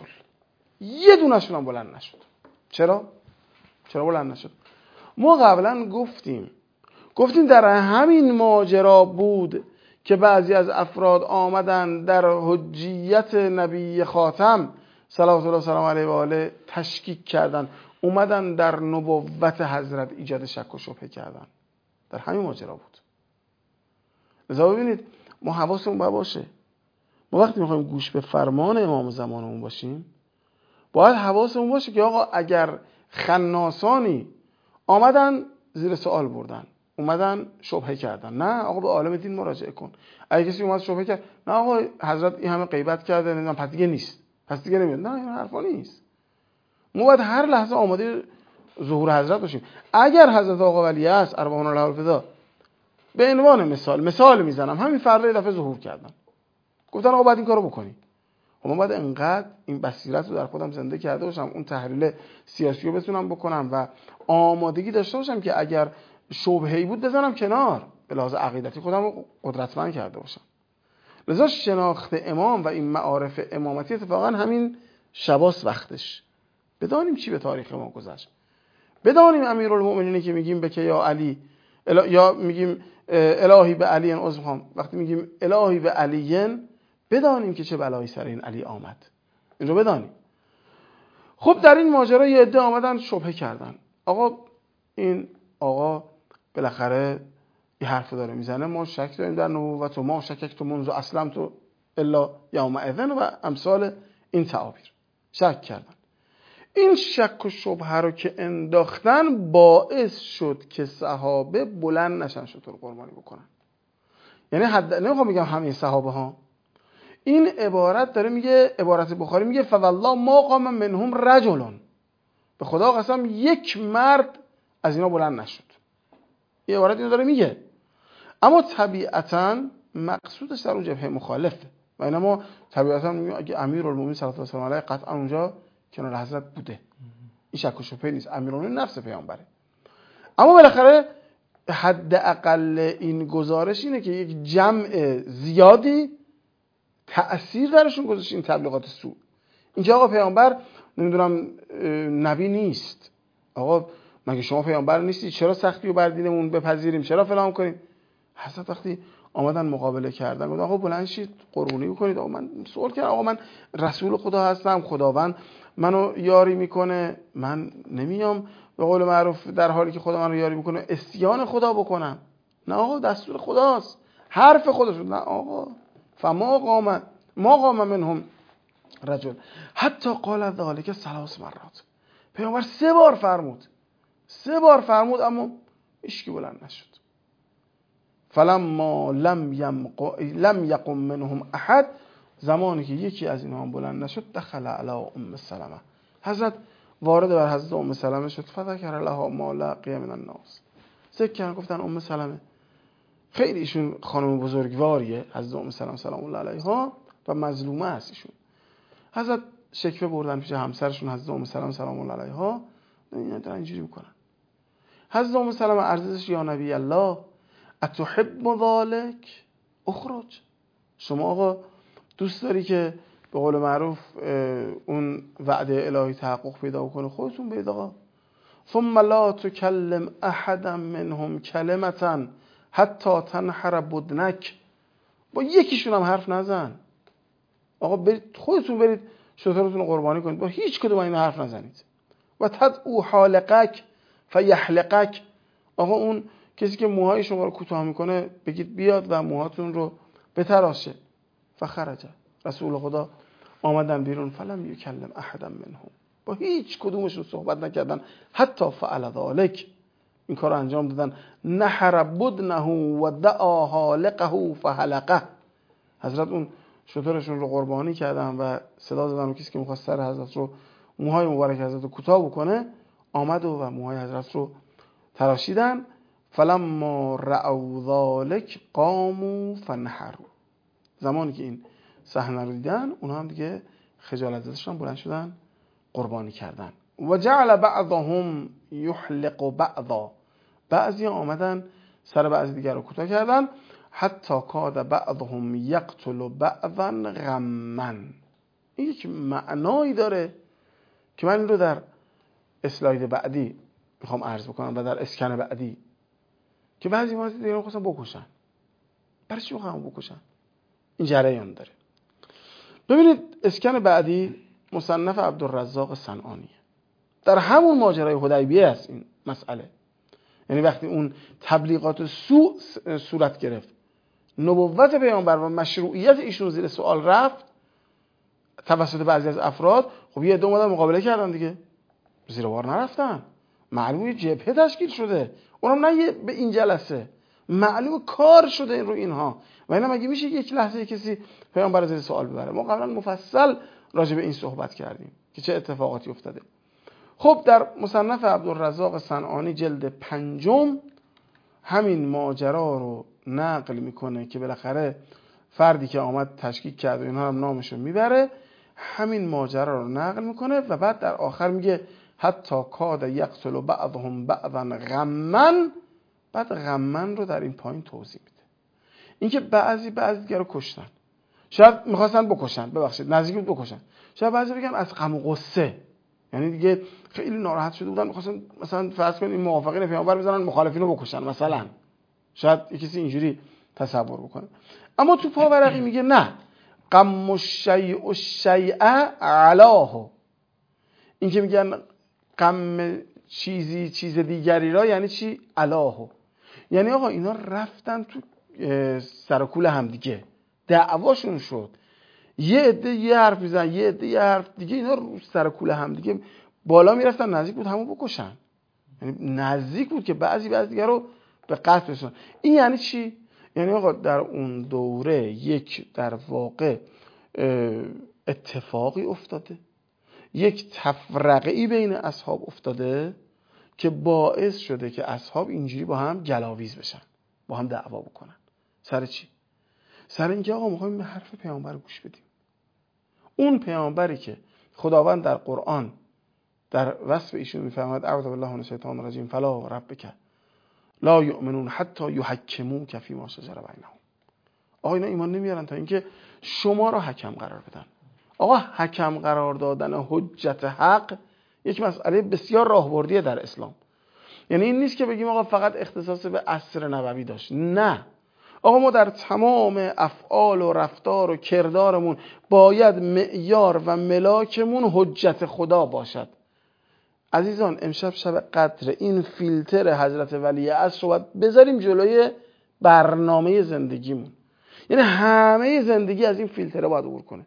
یه دونشون هم بلند نشد. چرا؟ چرا بلند نشد؟ ما قبلا گفتیم گفتیم در همین ماجرا بود که بعضی از افراد آمدن در حجیت نبی خاتم صلوات الله وسلامه علیه و آله تشکیک کردن، اومدن در نبوت حضرت ایجاد شک و شبهه کردن. در همین ماجرا بود. لذا ببینید ما حواسمون باشه، ما وقتی میخوایم گوش به فرمان امام زمانمون باشیم باید حواسمون باشه که آقا اگر خناسانی آمدن زیر سوال بردن، اومدن شبهه کردن، نه آقا به عالم دین مراجعه کن. اگه کسی اومد شبهه کرد، نه آقا حضرت این همه غیبت کرده، نه پس دیگه نیست، پس دیگه نمیاد، نه این حرفا نیست. ما باید هر لحظه آماده ظهور حضرت باشیم. اگر حضرت آقا ولی است ارواحنا الله الفدا، به عنوان مثال مثال میزنم، همین فردا یه دفعه ظهور کردن، گفتن آقا باید این کارو بکنی، ما باید انقدر این بصیرت رو در خودم زنده کرده باشم، اون تحلیل سیاسی رو بتونم بکنم و آمادگی داشته باشم که اگر شبهه‌ای بود بزنم کنار، به لحاظ عقیدتی خودم رو قدرتمند کرده باشم. لذا شناخت امام و این معارف امامتی اتفاقا همین شباس وقتش. بدانیم چی به تاریخ ما گذشت، بدانیم امیرالمؤمنینی که میگیم به که یا علی الا... یا میگیم الهی به علی عذر میخوام، وقتی میگیم الهی به علی بدانیم که چه بلایی سر این علی آمد، این رو بدانیم. خب در این ماجرا یه عده آمدن شبهه کردن، آقا این آقا بالاخره یه حرف داره میزنه، ما شک داریم در نبوت و ما شکک تو منذ اسلم تو الا یوم اذن و امثال این تعابیر. شک کردن. این شک و شبهه رو که انداختن باعث شد که صحابه بلند نشن شتر قربانی بکنن. یعنی حد نمیخوام بگم همه صحابه ها، این عبارت داره میگه، عبارت بخاری میگه فوالله ما قام منهم رجلون، به خدا قسم یک مرد از اینا بلند نشد. این عبارت اینو داره میگه، اما طبیعتاً مقصودش در اون جبهه مخالفه و اینا ما طبیعتاً میگیم اگه امیرالمومنین صلی الله علیه و آله قطعا اونجا کنار حضرت بوده، این شک و شبهه نیست، امیرالمومنین نفس پیامبره. اما بالاخره حداقل این گزارش اینه که یک جمع زیادی تأثیر درشون گذاشت این تبلیغات سو. اینجا آقا پیامبر نمیدونم نبی نیست، آقا مگه شما پیامبر نیستی، چرا سختی رو بر دینمون بپذیریم، چرا فلان کنیم. حضرت وقتی آمدن مقابله کردن گفتن آقا بلند شید قربونی بکنید. آقا من سوال کردم، آقا من رسول خدا هستم، خداوند منو یاری میکنه، من نمیام به قول معروف در حالی که خدا منو یاری میکنه عصیان خدا بکنم. نه آقا دستور خداست، حرف خدا شد. نه آقا فما قام ما قام منهم رجل حتی قال ذلك ثلاث مرات. پیامبر سه بار فرمود، سه بار فرمود اما هیچکی بلند نشد. فلما لم يمق... لم يقم منهم احد، زمانی که یکی از اینها بلند نشد دخل علی ام سلمه، حضرت وارد بر حضرت ام سلمه شد. فذكر لها ما لقي من الناس، ذکر گفتن ام سلمه خیلی ایشون خانم بزرگواریه، حضرت ام سلمه سلام الله علیها و مظلومه است ایشون. حضرت شکوه بردن پیش همسرشون حضرت ام سلمه سلام الله علیها، اینا دارن اینجوری میکنن. حضرت ام سلمه عرضش یا نبی الله اتحب ذلك اخرج، شما آقا دوست داری که به قول معروف اون وعده الهی تحقق پیدا کنه، خودتون بید آقا. ثم لا تكلم احدا منهم كلمه حتی تنحر بدنک، با یکیشون هم حرف نزن. آقا برید خودتون برید شترتون رو قربانی کنید، با هیچ کدوم این حرف نزنید. و تدعو حالقک فیحلقک، آقا اون کسی که موهای شما رو کوتاه میکنه بگید بیاد و موهاتون رو بتراشه. فخرج، رسول خدا آمدن بیرون. فلم یکلم احدا منهم، با هیچ کدومشون صحبت نکردن. حتی فعل ذلک، این کار رو انجام دادن. نحر بدنه و دعا حالقه فحلقه، حضرت اون شترشون رو قربانی کردن و صدا دادن و کسی که میخواست سر حضرت رو، موهای مبارک حضرت رو کوتاه بکنه آمد و موهای حضرت رو تراشیدن. فلما رأوا ذلك قاموا فنحروا، زمانی که این صحنه رو دیدن اونها هم دیگه خجالت زدشون بلند شدن قربانی کردن. و جعل بعضهم یحلق بعضا، بعضی آمدن سر بعضی دیگر رو کوتاه کردن. حتی کاد بعضهم یقتل بعضا غما، این یک معنایی داره که من این رو در اسلاید بعدی میخوام عرض بکنم و در اسکن بعدی، که بعضی ما دیگه رو خواستن بکشن. برای چی میخوام بکشن؟ این جریان داره. ببینید اسکن بعدی مصنف عبدالرزاق صنعانی، در همون ماجرای حدیبیه است این مسئله. یعنی وقتی اون تبلیغات سوء صورت گرفت، نبوت پیامبر و مشروعیت ایشون زیر سوال رفت توسط بعضی از افراد، خب یه دو اومدن مقابله کردن دیگه، زیر بار نرفتن. معلومه جبهه تشکیل شده، اونم نه به این جلسه، معلومه کار شده رو اینها. و اینا مگه میشه یک لحظه کسی پیامبر زیر سوال ببره؟ ما قبلا مفصل راجع به این صحبت کردیم که چه اتفاقاتی افتاده. خب در مصنف عبدالرزاق صنعانی جلد پنجم همین ماجرا رو نقل میکنه که بالاخره فردی که آمد تشکیک کرد و اینها هم نامشو میبره، همین ماجرا رو نقل میکنه و بعد در آخر میگه حتی کاد یقتل بعضهم بعضا غما. بعد غما رو در این پایین توضیح میده، اینکه بعضی بعضی دیگر رو کشتن. شاید میخواستن بکشن، ببخشید نزدیک بود بکشن، شاید بعضی بگن از غم و غصه، یعنی دیگه خیلی ناراحت شده بودن میخواستن مثلا فرض کنید این موافقین پیامبر بزنن مخالفین رو بکشن مثلا، شاید کسی اینجوری تصور بکنه. اما تو پاورقی میگه نه، غم الشیء الشیء علاه. این که میگن غم چیزی چیز دیگری را یعنی چی؟ علاه. یعنی آقا اینا رفتن تو سر و کول هم دیگه، دعواشون شد، یه عده یه حرف میزنن یه عده یه حرف دیگه، اینا رو سر و کول هم دیگه بالا میرفتن، نزدیک بود همون بکشن، یعنی نزدیک بود که بعضی بعضی دیگه رو به قتل رسونن. این یعنی چی؟ یعنی آقا در اون دوره یک در واقع اتفاقی افتاده، یک تفرقه‌ای بین اصحاب افتاده که باعث شده که اصحاب اینجوری با هم گلاویز بشن، با هم دعوا بکنن. سر چی؟ سر اینکه آقا میخوایم به حرف پیامبر گوش بدیم. اون پیامبری که خداوند در قرآن در وصف ایشون میفرماید اعوذ بالله من الشیطان الرجیم فلا ربک لا یؤمنون حتی یحکموک فیما شجر بینهم. آقا اینا ایمان نمیارن تا اینکه شما را حکم قرار بدن. آقا حکم قرار دادن حجت حق یک مسئله بسیار راهبردیه در اسلام. یعنی این نیست که بگیم آقا فقط اختصاص به عصر نبوی داشت، نه. آقا ما در تمام افعال و رفتار و کردارمون باید معیار و ملاکمون حجت خدا باشد. عزیزان امشب شب قدر، این فیلتر حضرت ولی عصر رو باید بذاریم جلوی برنامه زندگیمون. یعنی همه زندگی از این فیلتره باید عبور کنه.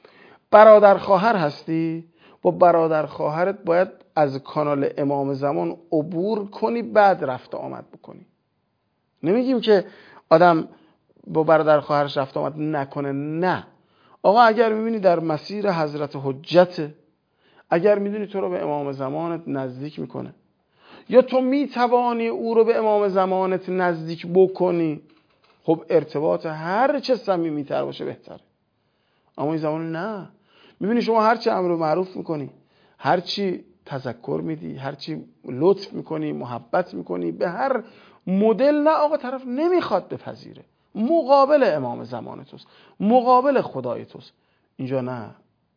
برادر خواهر هستی، با برادر خواهرت باید از کانال امام زمان عبور کنی، بعد رفت آمد بکنی. نمیگیم که آدم با برادر خواهرش رفت آمد نکنه، نه. آقا اگر میبینی در مسیر حضرت حجت، اگر میدونی تو رو به امام زمانت نزدیک میکنه، یا تو میتوانی او رو به امام زمانت نزدیک بکنی، خب ارتباط هر چه صمیمی‌تر باشه بهتره. اما این زمان نه، میبینی شما هر چی امر معروف میکنی، هر چی تذکر میدی، هر چی لطف میکنی، محبت میکنی، به هر مدل، نه آقا طرف نمیخواد بپذیره، مقابل امام زمان توست، مقابل خدای توست. اینجا نه،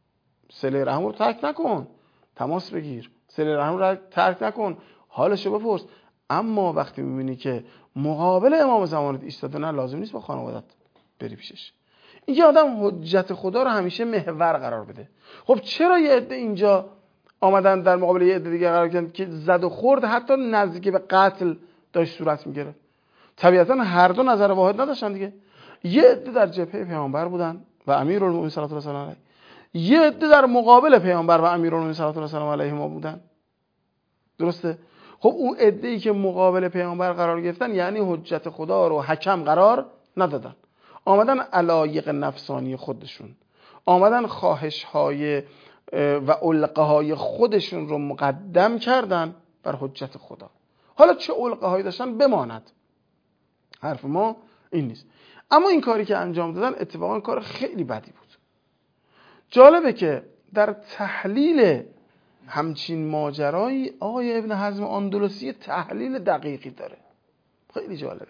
صله رحم رو ترک نکن، تماس بگیر، صله رحم رو ترک نکن، حالشو بپرس. اما وقتی میبینی که مقابل امام زمانت ایستاده، نه لازم نیست با خانوادت بری پیشش. اینکه آدم حجت خدا رو همیشه محور قرار بده. خب چرا یه عده اینجا آمدن در مقابل یه عده دیگه قرار گرفتن که زد و خورد حتی نزدیک به قتل داشت صورت میگرفت؟ طبیعتا هر دو نظر واحد نداشتن دیگه. یه عده در جبهه پیامبر بودن و امیرالمومنین صلی الله علیه و آله، یه عده در مقابل پیامبر و امیرالمومنین صلی الله علیه و آله ما بودن. درسته؟ خب اون عده‌ای که مقابل پیامبر قرار گرفتن یعنی حجت خدا رو حکم قرار ندادن، آمدن علایق نفسانی خودشون، آمدن خواهش‌های و علقه‌های خودشون رو مقدم کردن بر حجت خدا. حالا چه علقه‌هایی داشتن بماند، حرف ما این نیست. اما این کاری که انجام دادن اتفاقا کار خیلی بدی بود. جالبه که در تحلیل همچین ماجرایی آقای ابن حزم اندلسی تحلیل دقیقی داره، خیلی جالبه.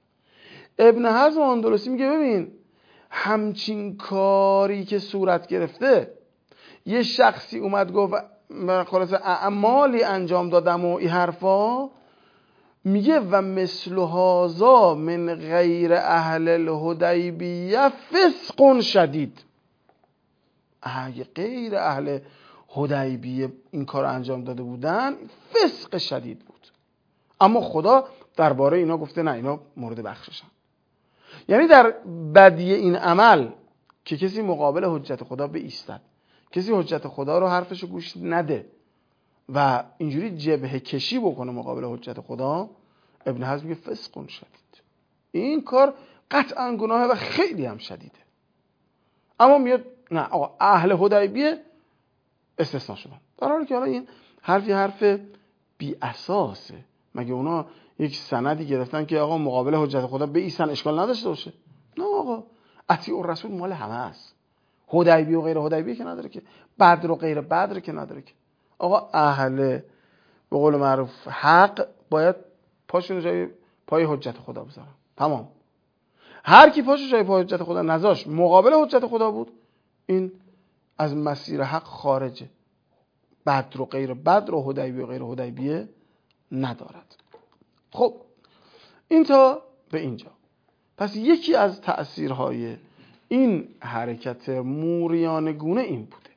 ابن حزم اندلسی میگه ببین همچین کاری که صورت گرفته، یه شخصی اومد گفت خلاص اعمالی انجام دادم و این حرفا، میگه و مثل هذا من غیر اهل الحدیبیه فسق شدید. اگه غیر اهل حدیبیه این کار انجام داده بودن فسق شدید بود. اما خدا درباره اینا گفته نه، اینا مورد بخششن. یعنی در بدیه این عمل که کسی مقابل حجت خدا بایستد، کسی حجت خدا رو حرفشو گوش نده و اینجوری جبهه کشی بکنه مقابل حجت خدا، ابن حزم میگه فسق شدید. این کار قطعا گناهه و خیلی هم شدیده. اما میاد نه آقا اهل حدیبیه استثناء شدن، در حالی که حالا این حرفی حرف بی اساسه. مگه اونا یک سندی گرفتن که آقا مقابل حجت خدا بایستن اشکال نداشته باشه؟ نه آقا، اطیع الرسول مال همه است. حدیبیه و غیر حدیبیه که نداره که، بدر و غیر بدر که نداره که. آقا اهل به قول معروف حق باید پاشون جای پای حجت خدا بذارن، تمام. هر کی پاشو جای پای حجت خدا نذاشت مقابل حجت خدا بود، این از مسیر حق خارجه. بدر و غیر بدر و حدیبیه و غیر حدیبیه ندارد. خب این تا به اینجا. پس یکی از تأثیرهای این حرکت موریانه گونه این بوده.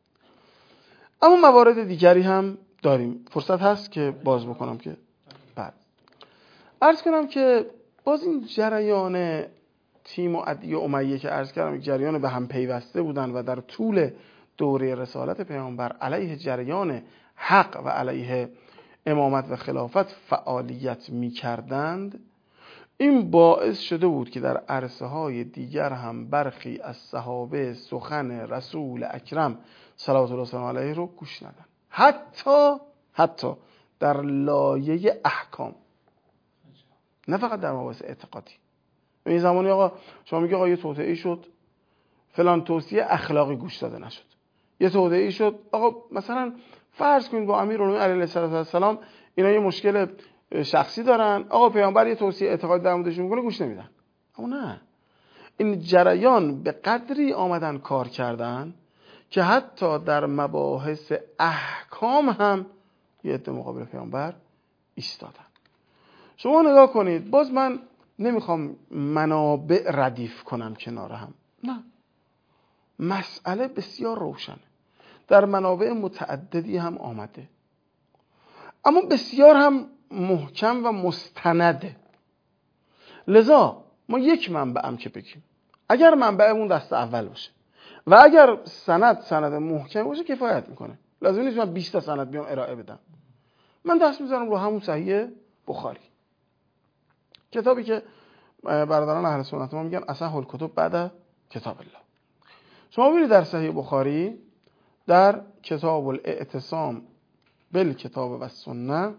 اما موارد دیگری هم داریم. فرصت هست که باز بکنم که بعد عرض کنم که باز این جریان تیم و عدی و امیه که عرض کردم جریان به هم پیوسته بودن و در طول دوره رسالت پیامبر علیه جریان حق و علیه امامت و خلافت فعالیت می کردند. این باعث شده بود که در عرصه های دیگر هم برخی از صحابه سخن رسول اکرم صلوات الله وسلامه علیه رو گوش ندن، حتی حتی در لایه احکام، نه فقط در مباحث اعتقادی. این زمانی آقا شما میگه آقا یه توطئه‌ای شد، فلان توصیه اخلاقی گوش داده نشد. یه توطئه‌ای شد، آقا مثلا فرض کنید با امیرالمومنین علیه السلام اینا یه مشکل شخصی دارن، آقا پیامبر یه توصیه اعتقادی در موردش میکنه گوش نمیدن. اما نه، این جریان به قدری آمدن کار کردن که حتی در مباحث احکام هم یه عده مقابل پیامبر ایستادن. شما نگاه کنید، باز من نمیخوام منابع ردیف کنم کنار هم، نه، مسئله بسیار روشنه، در منابع متعددی هم آمده، اما بسیار هم محکم و مستنده. لذا ما یک منبع هم که بگیم، اگر منبعمون دست اول باشه و اگر سند سند محکم باشه کفایت میکنه. لازم نیست من بیست تا سند بیام ارائه بدم. من دست میذارم رو همون صحیح بخاری، کتابی که برادران اهل سنت ما میگن اصح الکتب بعد کتاب الله. شما ببینید در صحیح بخاری در کتاب الاعتصام بالکتاب و السنه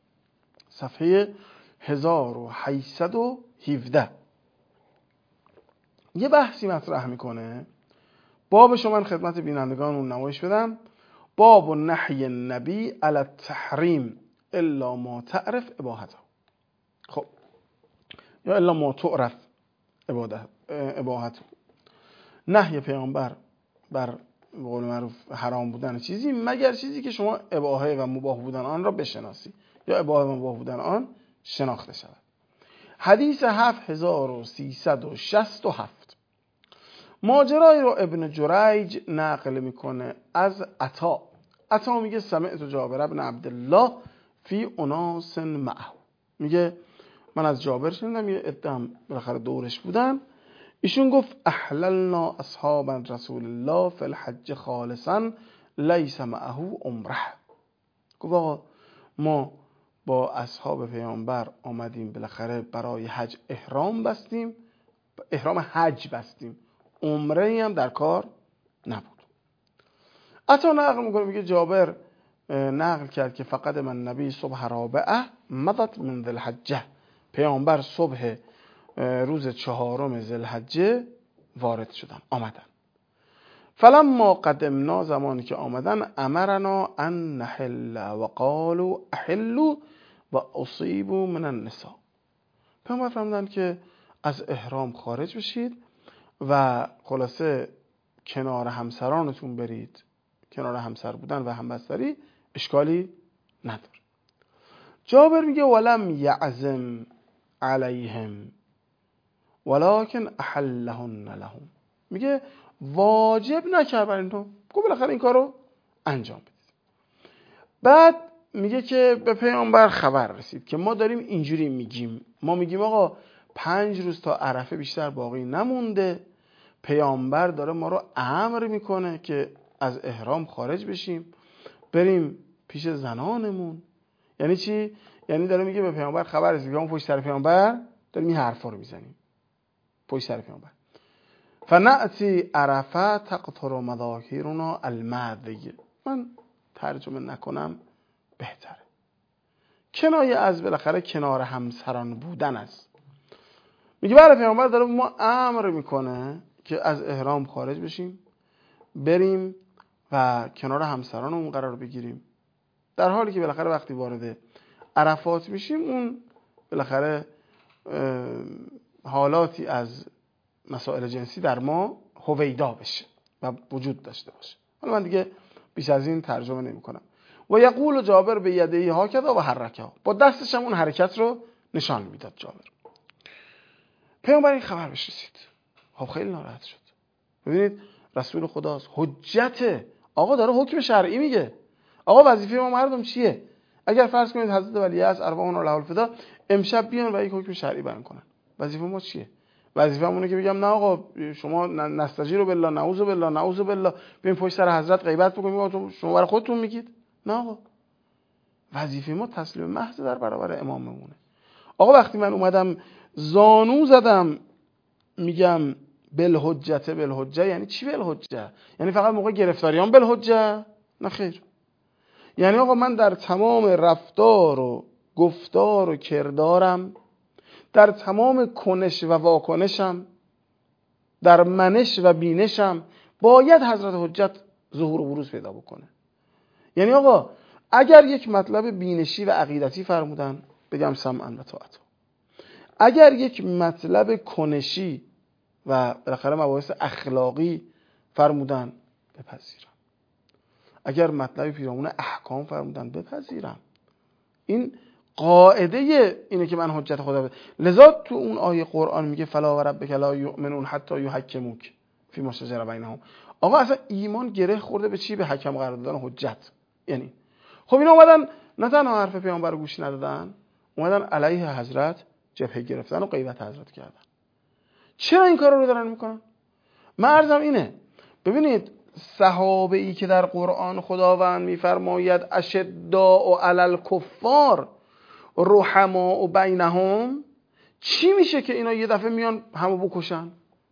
صفحه هزار و هشتصد و هفده یه بحثی مطرح میکنه. بابشو من خدمت بینندگان اون نمایش بدم. باب و نحی النبی علی التحریم الا ما تعرف اباحته. خب یا الا ما تعرف اباحته، نهی پیامبر بر قول معروف حرام بودن چیزی مگر چیزی که شما اباحه و مباح بودن آن را بشناسی یا اباحه و مباح بودن آن شناخته شود. حدیث هفت هزار و سیصد و شصت و هفت ماجرای رو ابن جریج نقل میکنه از عطا. عطا میگه سمعت جابر بن عبدالله فی اناس معه، میگه من از جابر شنیدم یه عده بالاخره دورش بودن، ایشون گفت احللنا اصحاب رسول الله فی الحج خالصا لیس معه عمره. گفت آقا ما با اصحاب پیامبر آمدیم بالاخره برای حج احرام بستیم، احرام حج بستیم، عمره هم در کار نبود. عطا نقل میکنه، میگه جابر نقل کرد که فقط من نبی صبح رابعه مضت من ذی الحجه، پیامبر صبح روز چهارم ذی الحجه وارد شدن، آمدن. فلما قدمنا، زمانی که آمدن، امرنا ان نحل و قالوا احلوا و اصیبوا من النساء، پیامبر فرمودن که از احرام خارج بشید و خلاصه کنار همسرانتون برید، کنار همسر بودن و همبستری اشکالی نداره. جابر میگه ولم یعزم علیهم ولکن احلهن لهم، میگه واجب نکرد بر اینو، گفت بالاخره این کارو انجام بدید. بعد میگه که به پیامبر خبر رسید که ما داریم اینجوری میگیم، ما میگیم آقا پنج روز تا عرفه بیشتر باقی نمونده، پیامبر داره ما رو امر میکنه که از احرام خارج بشیم بریم پیش زنانمون. یعنی چی؟ یعنی داره میگه به پیامبر خبر رسید که ما پشت سر پیامبر داریم این حرفا رو میزنیم، پشت سر پیامبر. فنأتی عرفه تقطر مذاکرنا المعدی، من ترجمه نکنم بهتره، کنایه از بالاخره کنار همسران بودن است. میگه برای پیامبر داره ما امر میکنه که از احرام خارج بشیم بریم و کنار همسرانمون قرار بگیریم، در حالی که بالاخره وقتی وارد عرفات میشیم اون بالاخره حالاتی از مسائل جنسی در ما هویدا بشه و وجود داشته باشه. حالا من دیگه بیش از این ترجمه نمی کنم. و یقول جابر به یدهی هاکذا و حرکه، با دستش هم اون حرکت رو نشان میداد جابر. پیامبر این خبر بهش رسید، خب خیلی ناراحت شد. ببینید رسول خداست، حجته، آقا داره حکم شرعی میگه. آقا وظیفه ما مردم چیه؟ اگر فرض کنید حضرت ولی از ارواحنا له الفدا امشب بیان و یک حکم شرعی بیان کنن، وظیفه ما چیه؟ وظیفه همونه که بگم نه آقا شما نستجیروا بالله، نعوذ بالله، نعوذ بالله، بیاین پشت سر حضرت غیبت بکنیم، شما برای خودتون میگید؟ نه آقا، وظیفه ما تسلیم محض در برابر اماممونه. آقا وقتی من اومدم زانو زدم میگم بالحجت، بالحجه یعنی چی بالحجه؟ یعنی فقط موقع گرفتاریام بالحجه؟ نه خیر. یعنی آقا من در تمام رفتار و گفتار و کردارم، در تمام کنش و واکنشم، در منش و بینشم باید حضرت حجت ظهور و بروز پیدا بکنه. یعنی آقا اگر یک مطلب بینشی و عقیدتی فرمودن بگم سمعا و طاعت، اگر یک مطلب کنشی و بالاخره مباحث اخلاقی فرمودن بپذیرم، اگر مطلب پیرامون احکام فرمودن بپذیرم. این قاعده اینه که من حجت خدا بده. لذا تو اون آیه قرآن میگه فلا و ربک لا یؤمنون حتی یحکموک فیما شجر بینهم. آقا اصلا ایمان گره خورده به چی؟ به حکم قرار دادن حجت. یعنی خب اینا اومدن نه تنها حرف پیامبر رو گوش ندادن، اومدن علیه حضرت جبهه گرفتن و غیبت حضرت کردن. چرا این کارا رو دارن میکنن؟ من عرضم اینه، ببینید صحابه ای که در قرآن خداوند میفرماید اشداء علی الکفار رحماء بینهم، چی میشه که اینا یه دفعه میان همو بکشن؟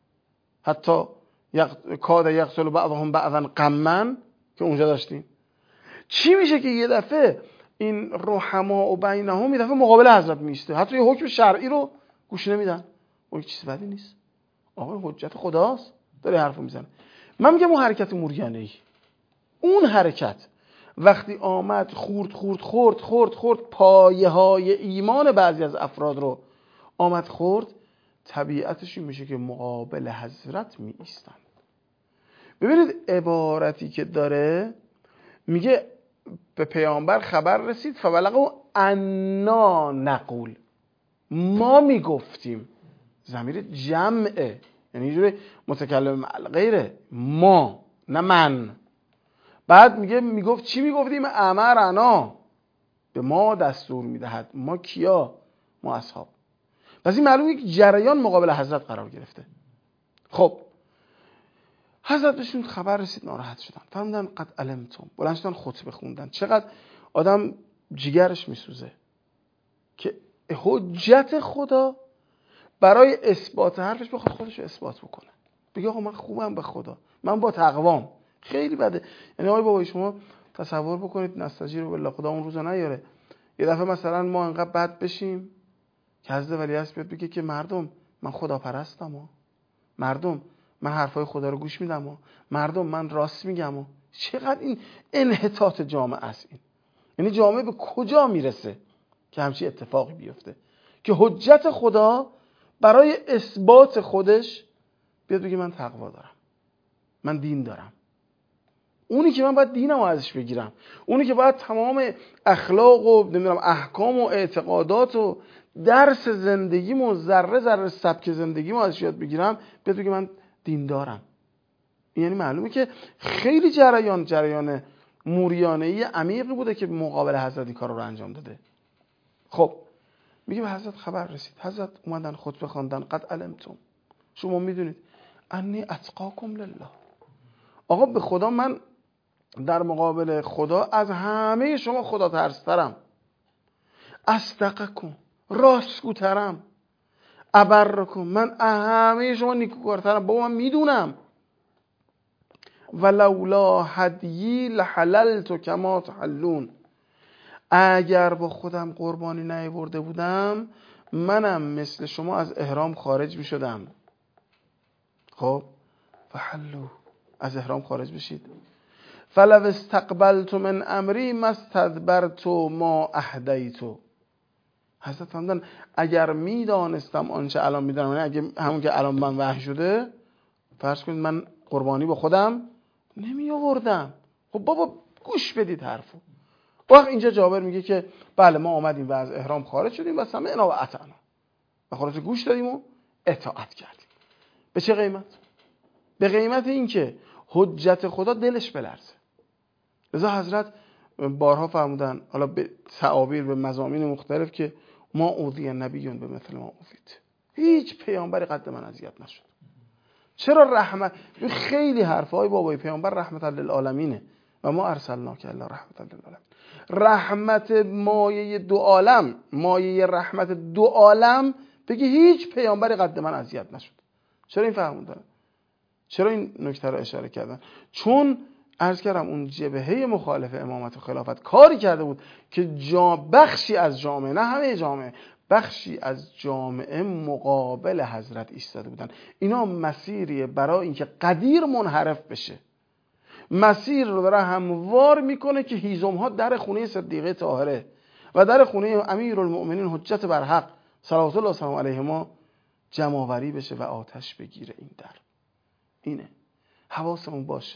حتی کاد یقتل بعضهم بعضا غما که اونجا داشتیم. چی میشه که یه دفعه این رحماء بینهم یه دفعه مقابل حضرت میسته، حتی یه حکم شرعی رو گوش نمیدن؟ اون چیز بدی نیست. آقا حجت خداست داره حرفو میزنه. من میگم اون حرکت موریانه ای، اون حرکت وقتی آمد خورد خورد خورد خورد خورد پایه های ایمان بعضی از افراد رو آمد خورد، طبیعتش این میشه که مقابل حضرت می ایستن. ببینید عبارتی که داره میگه به پیامبر خبر رسید فبلغوا انا نقول، ما میگفتیم، ضمیر جمعه، یعنی یه جوری متکلم غیره، ما نه من. بعد میگه میگفت چی میگفتیم؟ امرنا، به ما دستور میدهد. ما کیا؟ ما اصحاب. پس این معلومه یک جریان مقابل حضرت قرار گرفته. خب حضرت بهشون خبر رسید، ناراحت شدن، فرمودن قد علمتم، بلند شدن خطبه خوندن. چقدر آدم جیگرش میسوزه که حجت خدا برای اثبات حرفش بخواد خودش رو اثبات بکنه، بگه آقا من خوبم به خدا، من با تقوام. خیلی بده. یعنی آقای بابا شما تصور بکنید نستجیر بالله، خدا اون روزا نیاره، یه دفعه مثلا ما انقدر بد بشیم که حضرت ولیعصر بیاد بگه که مردم من خدا پرستم ها، مردم من حرفای خدا رو گوش میدم ها، مردم من راست میگم ها. چقدر این انحطاط جامعه است این. یعنی جامعه به کجا میرسه که همچین اتفاقی بیفته که حجت خدا برای اثبات خودش بیاد بگه من تقوا دارم، من دین دارم، اونی که من باید دینمو ازش بگیرم، اونی که باید تمام اخلاق و نمیدونم احکام و اعتقادات و درس زندگیمو ذره ذره سبک زندگیمو ازش یاد بگیرم، بیاد بگه من دین دارم. یعنی معلومه که خیلی جریان جریان موریانه‌ای عمیقی بوده که مقابل حضرت این کار رو انجام داده. خب میگه به حضرت خبر رسید، حضرت اومدن خطبه خواندن قد علمتم، شما میدونید انی اتقاکم لله، آقا به خدا من در مقابل خدا از همه شما خدا ترسترم، اصدقکم راستگوترم، ابرکم من همه شما نیکوکارترم. بابا من میدونم، ولولا هدیی لحللت کما تحلون، اگر با خودم قربانی نیاورده بودم منم مثل شما از احرام خارج میشدم. خب فحلو، از احرام خارج بشید. فلو استقبلت من امری ما استدبرت ما اهدیت، حضرت فرمودن اگر میدانستم آنچه الان میدانم، یعنی اگه همون که الان من وحی شده، فرض کنید من قربانی با خودم نمی آوردم. خب بابا گوش بدید حرفو. وقت اینجا جابر میگه که بله ما آمدیم و از احرام خارج شدیم و سمعنا و اطعنا، و خلاص گوش دادیم و اطاعت کردیم. به چه قیمت؟ به قیمت این که حجت خدا دلش بلرزه. لذا حضرت بارها فرمودن، حالا به تعابیر به مضامین مختلف، که ما اوذی نبیون به مثل ما اوذیت. هیچ پیامبری قد من اذیت نشد. چرا رحمت؟ خیلی حرفای بابای پیامبر رحمت للعالمینه و ما ارسلناک الا رحمت للعالمین. رحمت مایه دو عالم، مایه رحمت دو عالم، بگی هیچ پیامبری قد من اذیت نشد. چرا این فرمودن؟ چرا این نکته رو اشاره کردن؟ چون عرض کردم اون جبهه مخالف امامت و خلافت کاری کرده بود که جا بخشی از جامعه، نه همه جامعه، بخشی از جامعه مقابل حضرت ایستاده بودن. اینا مسیریه برای اینکه قدیر منحرف بشه. مسیر رو داره هموار میکنه که هیزم ها در خونه صدیقه طاهره و در خونه امیرالمؤمنین حجت برحق صلوات الله وسلامه علیهما جمع‌آوری بشه و آتش بگیره. این در اینه. حواسمون باشه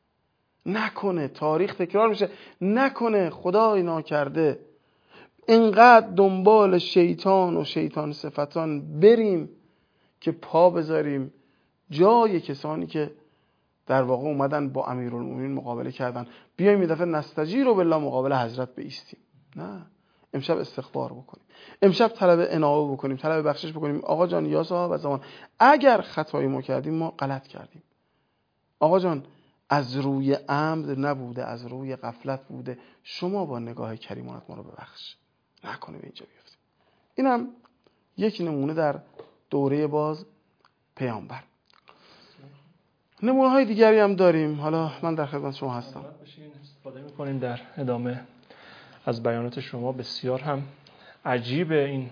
نکنه تاریخ تکرار میشه، نکنه خدای ناکرده اینقدر دنبال شیطان و شیطان صفتان بریم که پا بذاریم جای کسانی که در واقع اومدن با امیرالمومنین مقابله کردن، بیایم یه دفعه نستجیر و بالله مقابل حضرت بایستیم. نه، امشب استغفار بکنیم، امشب طلب انابه بکنیم، طلب بخشش بکنیم. آقا جان یا صاحب زمان، اگر خطایی ما کردیم ما غلط کردیم. آقا جان از روی عمد نبوده، از روی غفلت بوده، شما با نگاه کریمانت ما رو ببخش، نکنه به اینجا بیفتیم. اینم یک نمونه در دوره باز پیامبر. نمونه های دیگری هم داریم، حالا من در خدمت شما هستم. استفاده می‌کنیم در ادامه از بیانات شما. بسیار هم عجیب این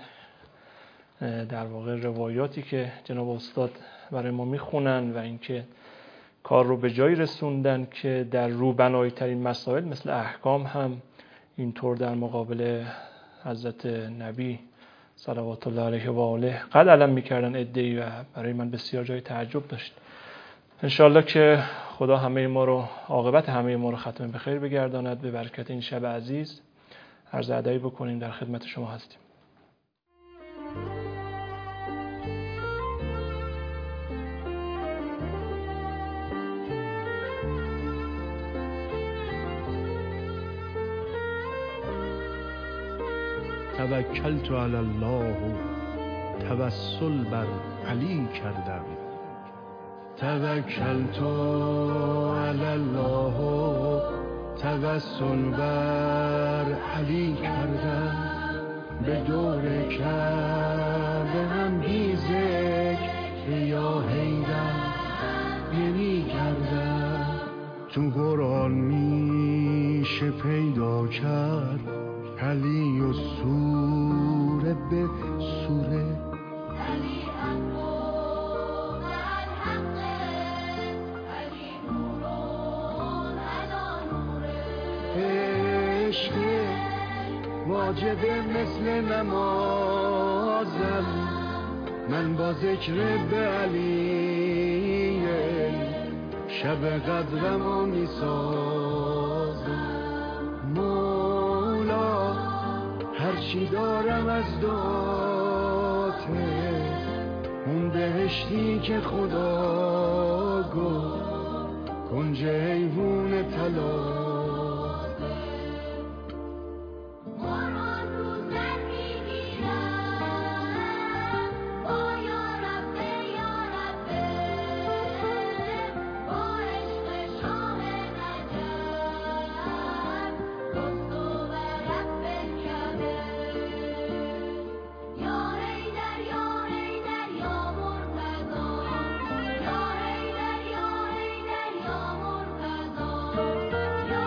در واقع روایاتی که جناب استاد برای ما میخونن و اینکه کار رو به جایی رسوندن که در روبنایی ترین مسائل مثل احکام هم اینطور در مقابل حضرت نبی صلوات الله علیه و آله قد علم میکردن ادعی، و برای من بسیار جای تعجب داشت. انشالله که خدا همه ما رو، عاقبت همه ما رو ختم به خیر بگرداند. به برکت این شب عزیز عرض ادایی بکنیم، در خدمت شما هستیم. توکلت علی الله، توسل بر علی کردم. توکلت علی الله، توسل بر علی کردم. به دور کعبه هم بی ذکر یا حیدر یعنی کردم. تو قرآن میشه پیدا کرد علی و سوره به سوره. علی انبوه الحق، علی نورون علا نوره. عشق واجب مثل نمازم، من با ذکر به علی شب قدرم و میسازم. هرچی دارم از دعاته، اون بهشتی که خدا گفت کنج حیوون طلا. یا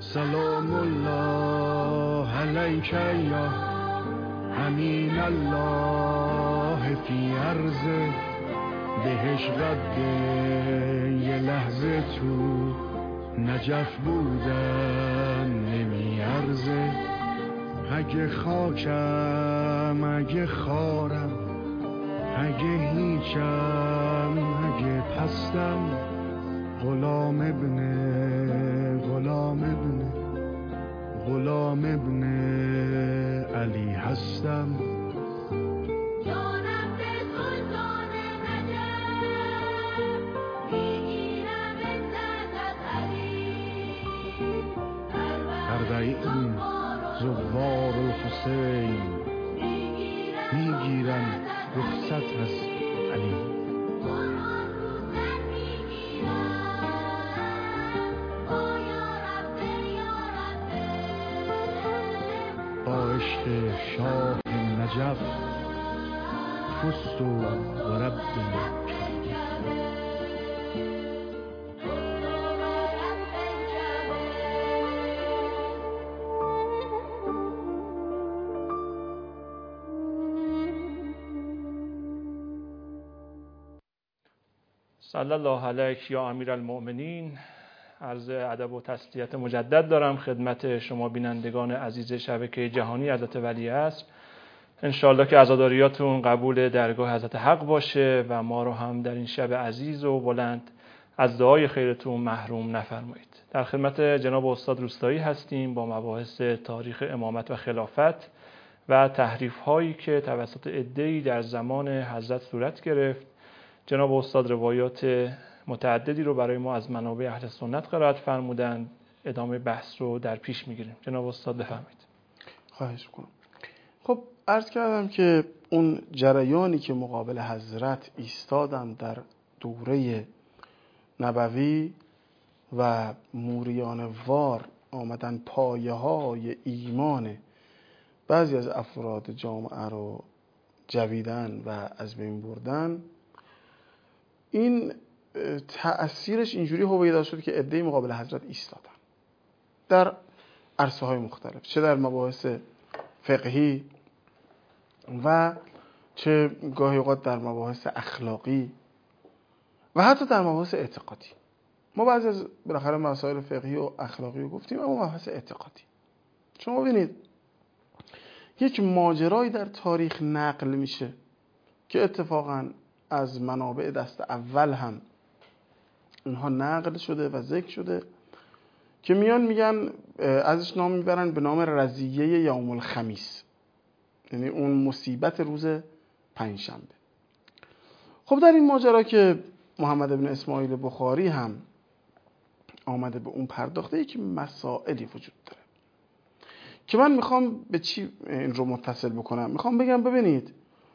سلام الله علیک یا همین الله فی عرضه بهش رد یه لحظه تو نجف بودن نمی ارزه اگه خاکم اگه خارم اگه هیچم اگه پستم غلام ابن غلام ابن غلام ابن علی هستم. این زوار الحسین میگیرن رخصت از علی. با عشق شاه نجف فست و رب صلی الله علیک یا امیر المؤمنین. عرض ادب و تسلیت مجدد دارم خدمت شما بینندگان عزیز شبکه جهانی حضرت ولیعصر. انشاءالله که عزاداریاتون قبول درگاه حضرت حق باشه و ما رو هم در این شب عزیز و بلند از دعای خیرتون محروم نفرمایید. در خدمت جناب استاد روستایی هستیم با مباحث تاریخ امامت و خلافت و تحریف هایی که توسط عده‌ای در زمان حضرت صورت گرفت. جناب استاد روایات متعددی رو برای ما از منابع اهل سنت قرائت فرمودند. ادامه بحث رو در پیش میگیریم. جناب استاد بفرمایید. خواهش میکنم. خب عرض کردم که اون جریانی که مقابل حضرت ایستادن در دوره نبوی و موریان وار آمدن پایه های ایمان بعضی از افراد جامعه رو جویدن و از بین بردن، این تأثیرش اینجوری هویدا شد که عده‌ای مقابل حضرت ایستادن در عرصه های مختلف، چه در مباحث فقهی و چه گاهی اوقات در مباحث اخلاقی و حتی در مباحث اعتقادی. ما بعضی از بالاخره مسائل فقهی و اخلاقی رو گفتیم، اما مباحث اعتقادی شما ببینید یک ماجرایی در تاریخ نقل میشه که اتفاقاً از منابع دست اول هم اینها نقل شده و ذکر شده که میان میگن ازش نام میبرن به نام رضیه یوم الخمیس، یعنی اون مصیبت روز پنجشنبه. خب در این ماجرا که محمد بن اسماعیل بخاری هم آمده به اون پرداخته، یک مسائلی وجود داره که من میخوام به چی این رو متصل بکنم. میخوام بگم ببینید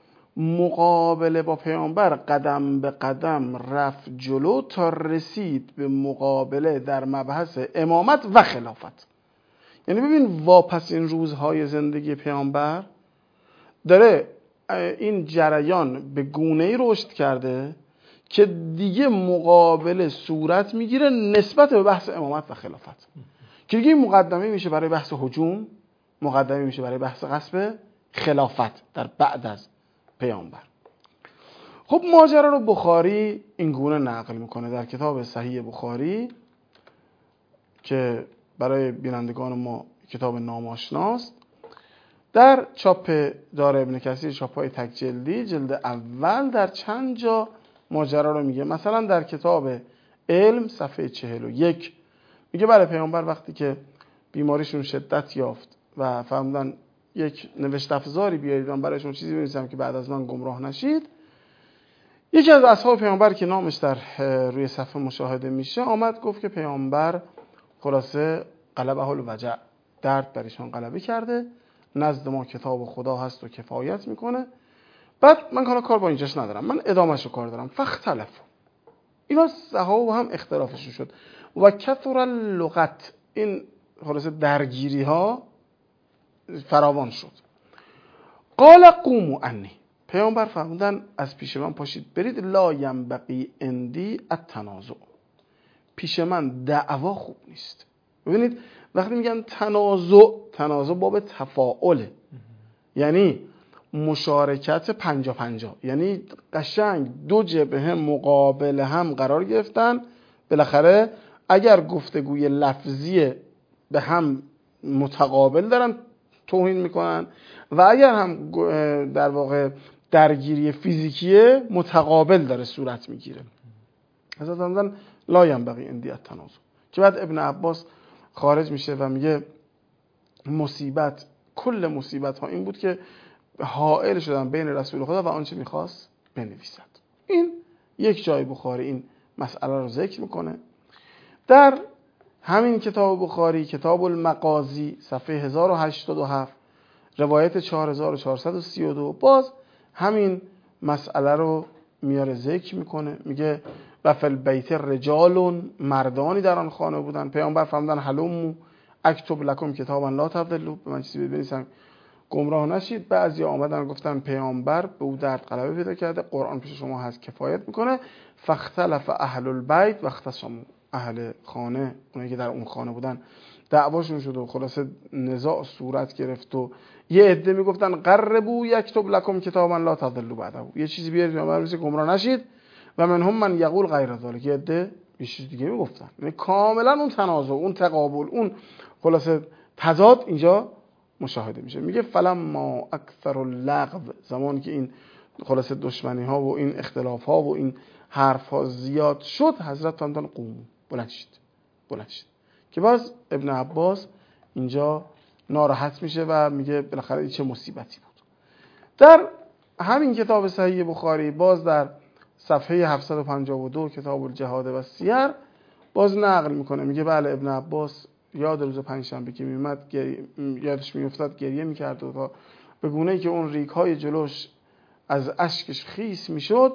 مقابله با پیامبر قدم به قدم رفت جلو تا رسید به مقابله در مبحث امامت و خلافت. یعنی ببین واپس این روزهای زندگی پیامبر داره این جریان به گونه‌ای رشد کرده که دیگه مقابله صورت میگیره نسبت به بحث امامت و خلافت، که دیگه مقدمه میشه برای بحث هجوم، مقدمه میشه برای بحث غصب خلافت در بعد از پیامبر. خب ماجرا رو بخاری این گونه نقل میکنه در کتاب صحیح بخاری که برای بینندگان ما کتاب ناماشناست. در چاپ دار ابن کثیر، چاپ‌های تک جلدی، جلد اول در چند جا ماجرا رو میگه. مثلا در کتاب علم صفحه چهل و یک میگه برای پیامبر وقتی که بیماریشون شدت یافت و فرمودن یک نوشت افزاری بیارید من برایشون چیزی بنویسم که بعد از من گمراه نشید، یکی از اصحاب پیامبر که نامش در روی صفحه مشاهده میشه آمد گفت که پیامبر خلاصه غلبه الوجع، درد بر ایشان غلبه کرده، نزد ما کتاب خدا هست و کفایت میکنه. بعد من حالا کار با اینجاش ندارم، من ادامهشو کار دارم. فاختلف، اینا صحابه هم اختلافشون شد و کثر اللغت، این خلاصه درگیری ها فراوان شد. قال قوموا عنی، پیامبر فرمودن از پیش من پاشید برید. لا ینبغی عندی التنازع، پیش من دعوا خوب نیست. ببینید وقتی میگن تنازع، تنازع باب تفاعله، یعنی مشارکت پنجا پنجا، یعنی قشنگ دو جبهه مقابل هم قرار گرفتن، بالاخره اگر گفتگوی لفظی به هم متقابل دارن توهین میکنن و اگر هم در واقع درگیری فیزیکیه متقابل داره صورت میگیره. حضرت فرمودن لا ینبغی عندی التنازع. که بعد ابن عباس خارج میشه و میگه مصیبت، کل مصیبت ها این بود که حائل شدن بین رسول خدا و آنچه میخواست بنویسد. این یک جای بخاری این مسئله رو ذکر میکنه. در همین کتاب بخاری، کتاب المغازی، صفحه هزار و هشتاد و هفت، روایت چهار هزار و چهارصد و سی و دو، باز همین مسئله رو میاره ذکر میکنه. میگه و فی البیت رجال، مردانی در آن خانه بودن. پیامبر فرمودن هلموا اکتب لکم کتابا لا تضلوا، به من چیزی بنویسم گمراه نشید. بعضی آمدن گفتن پیامبر به او درد غلبه پیدا کرده، قرآن پیش شما هست کفایت میکنه. فاختلف اهل البیت و اختصموا، اهل خانه، اونایی که در اون خانه بودن دعواشون شد و خلاصه نزاع صورت گرفت و یه عده میگفتن قربوا یکتب لکم کتابا لا تضلوا بعده، یه چیزی بیارید پیامبر بنویسه گمراه نشید. و منهم من یقول غیر ذلک، یه عده یه چیز دیگه میگفتن. یعنی کاملا اون تنازع، اون تقابل، اون خلاصه تضاد اینجا مشاهده میشه. میگه فلما اکثر اللغو، زمانی که این خلاصه دشمنی ها و این اختلاف ها و این حرف ها زیاد شد، حضرت فرمودن قوم، بلند شید، بلند شید. که باز ابن عباس اینجا ناراحت میشه و میگه بالاخره این چه مصیبتی بود. در همین کتاب صحیح بخاری باز در صفحه هفتصد و پنجاه و دو کتاب الجهاد و سیر باز نقل میکنه. میگه بله ابن عباس یاد روز پنجشنبه که میومد یادش میافتاد گریه میکرد و تا به گونه‌ای که اون ریگ‌های جلوش از اشکش خیس میشد.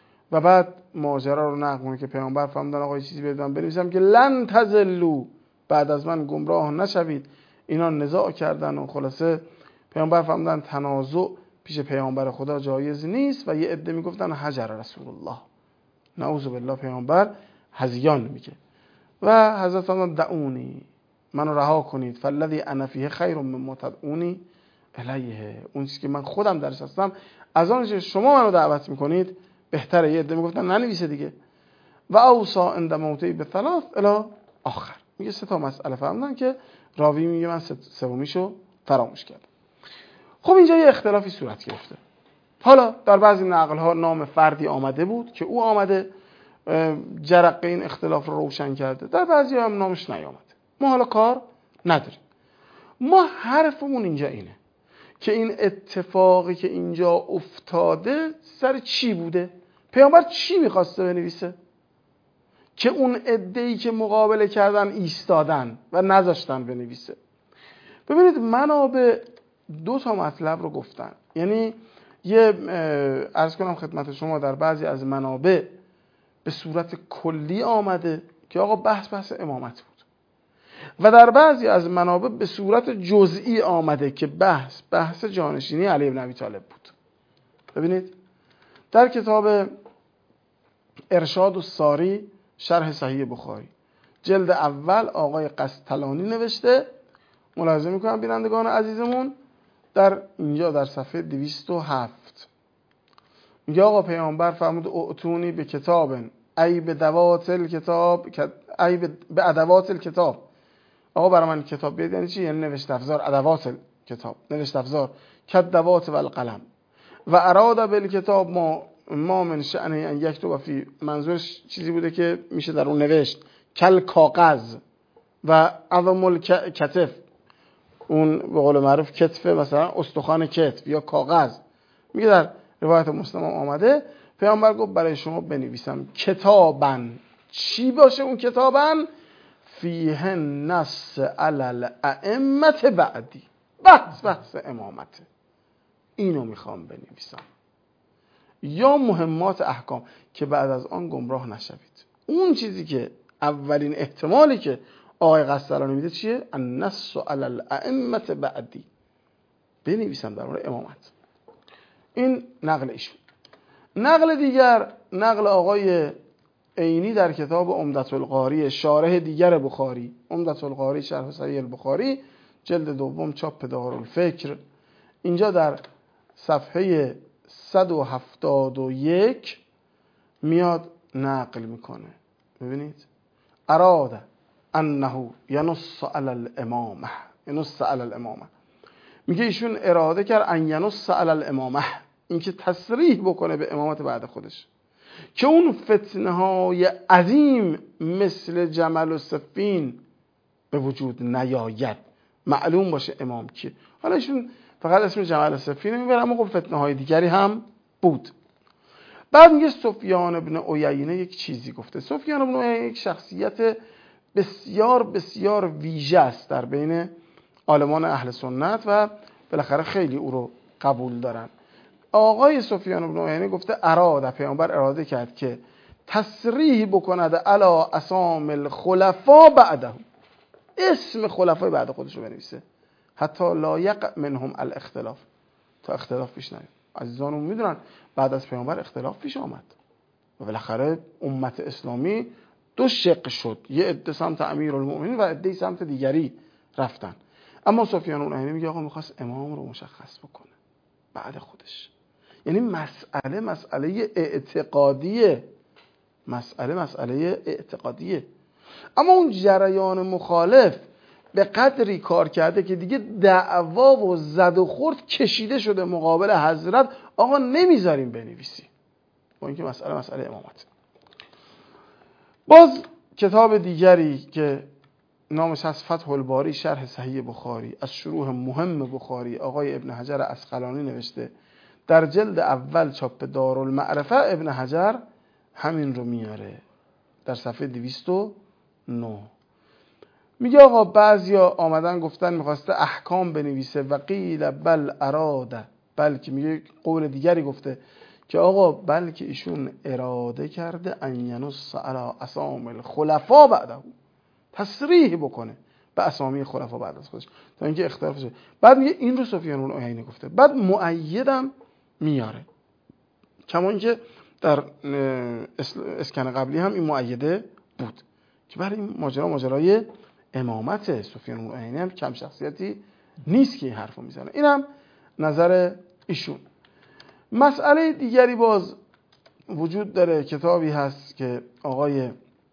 و بعد ماجرا رو نقل میکنه که پیامبر فرمودن آقا چیزی بدم بنویسم که لن تضلوا، بعد از من گمراه نشوید. اینا نزاع کردن و خلاصه پیامبر فرمودن تنازع پیش پیامبر خدا جایز نیست. و یه عده میگفتن حجر رسول الله، نعوذ بالله، پیامبر هذیان میگه. و حضرت فرمودن دعونی، منو رها کنید، فالذی انا فیه خیر مما تدعونی الیه، اون چیزی که من خودم درش هستم از آنچه شما منو دعوت میکنید بهتره. یه عده میگفتن ننویسه دیگه. و اوصا عند موتی به ثلاث الی آخر، میگه سه تا مسئله فهمیدن که راوی میگه من سومیشو فراموش کردم. خب اینجا یه اختلافی صورت گرفته. حالا در بعضی نقل ها نام فردی آمده بود که او آمده جرقه این اختلاف رو روشن کرده، در بعضی هم نامش نیامده. ما حالا کار نداریم. ما حرفمون اینجا اینه که این اتفاقی که اینجا افتاده سر چی بوده؟ پیامبر چی میخواسته بنویسه؟ که اون عده‌ای که مقابله کردن ایستادن و نذاشتن بنویسه. ببینید منابع دو تا مطلب رو گفتن. یعنی یه عرض کنم خدمت شما در بعضی از منابع به صورت کلی آمده که آقا بحث بحث امامت بود و در بعضی از منابع به صورت جزئی آمده که بحث بحث جانشینی علی بن ابی طالب بود. ببینید در کتاب ارشاد الساری شرح صحیح بخاری جلد اول آقای قسطلانی نوشته، ملاحظه میکنم بینندگان عزیزمون در اینجا در صفحه دویست و هفت میگه آقا پیامبر فرمود اعطونی به کتاب ای به دوات الکتاب ای به ادوات الکتاب، آقا برای من کتاب بیاد. یعنی چی؟ یعنی نوشت افزار، ادوات کتاب، نوشت افزار، کدوات و القلم. و اراد بالکتاب ما ما من شأنه ان یکتب فی، منظورش چیزی بوده که میشه در اون نوشت، کل کاغذ و عظم الکتف، اون به قول معروف کتفه، مثلا استخوان کتف یا کاغذ. میگه در روایت مسلم آمده پیامبر گفت برای شما بنویسم کتابن، چی باشه اون کتابن؟ فیه نص علی الائمه بعدی، بحث بحث امامته، اینو میخوام بنویسم، یا مهمات احکام که بعد از آن گمراه نشوید. اون چیزی که اولین احتمالی که آقای قسطلانی میده چیه؟ النص علی الائمه بعدی، بنویسم در مورد امامت. این نقل ایشون. نقل دیگر نقل آقای عینی در کتاب عمدة القاری شارح دیگر بخاری، عمدة القاری شرح صحیح البخاری، جلد دوم چاپ دارالفکر، اینجا در صفحه صد و هفتاد و یک میاد نقل میکنه. ببینید اراد انه ینص علی الامامه، ینص علی الامامه، میگه ایشون اراده کرد ان ینص علی الامامه، اینکه تصریح بکنه به امامت بعد خودش، که اون فتنه های عظیم مثل جمل و صفین به وجود نیاید، معلوم باشه امام کیه. حالا ایشون فقط اسم جمل و صفین میبره، اما خب فتنه های دیگری هم بود. بعد میگه سفیان بن عیینه یک چیزی گفته. سفیان بن عیینه یک شخصیت بسیار بسیار ویژه است در بین عالمان اهل سنت و بالاخره خیلی او رو قبول دارن. آقای سفیان بن عیینه گفته اراده، پیامبر اراده کرد که تصریح بکند علی اسام الخلفاء بعده، اسم خلفای بعد خودش رو بنویسه، حتی لا یقع منهم الاختلاف، تا اختلاف پیش نیاد. عزیزانم میدونن بعد از پیامبر اختلاف پیش آمد و بالاخره امت اسلامی دو شق شد، یه عده سمت امیرالمؤمنین و عده سمت دیگری رفتن. اما سفیان بن عیینه میگه آقا میخواست امام رو مشخص بکنه بعد خودش، یعنی مسئله مسئله اعتقادیه، مسئله مسئله اعتقادیه. اما اون جریان مخالف به قدری کار کرده که دیگه دعوا و زد و خورد کشیده شده مقابل حضرت، آقا نمیذاریم بنویسی، با اینکه مسئله مسئله امامت. باز کتاب دیگری که نامش از فتح الباری شرح صحیح بخاری، از شروح مهم بخاری، آقای ابن حجر عسقلانی نوشته، در جلد اول چاپ دارالمعرفه ابن حجر همین رو میاره در صفحه دویست و نه. میگه آقا بعضیا آمدن گفتن میخواسته احکام بنویسه و قیل بل اراده، بلکه میگه قول دیگری گفته که آقا بلکه ایشون اراده کرده ان ینص علی اسام الخلفاء بعده، تصریح بکنه به اسامی خلفا بعد از خودش، تا اینکه اختلاف شد. بعد میگه این رو سفیان بن عیینه گفته. بعد مؤیدم میاره، کما اینکه در اسکن قبلی هم این مؤیده بود که برای این ماجرا ماجرای امامت. سفیان بن عیینه هم کم شخصیتی نیست که این حرفو میزنه. اینم نظر ایشون. مسئله دیگری باز وجود داره، کتابی هست که آقای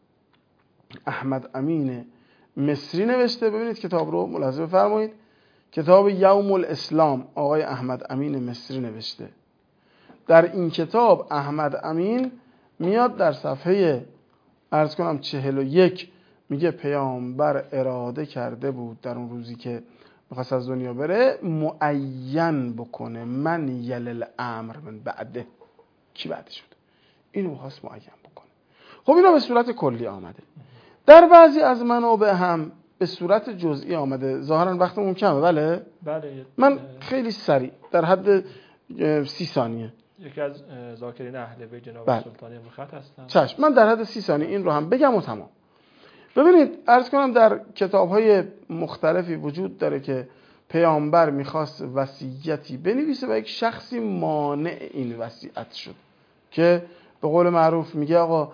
احمد امین مصری نوشته. ببینید کتاب رو ملاحظه بفرمایید، کتاب یوم الاسلام آقای احمد امین مصری نوشته. در این کتاب احمد امین میاد در صفحه عرض کنم چهل و یک میگه پیامبر اراده کرده بود در اون روزی که میخواست از دنیا بره معین بکنه من یل الامر من بعده، کی بعده شد، اینو میخواست معین بکنه. خب اینا به صورت کلی آمده، در بعضی از منابع هم به صورت جزئی آمده. ظاهرا وقتمون کمه. بله بله من خیلی سریع در حد سی ثانیه، یکی از ذاکرین اهل بیت جناب بله. سلطانی ابوالخط هستن. چشم، من در حد سی ثانیه این رو هم بگم و تمام. ببینید عرض کنم در کتاب‌های مختلفی وجود داره که پیامبر میخواست وصیتی بنویسه و یک شخصی مانع این وصیت شد، که به قول معروف میگه آقا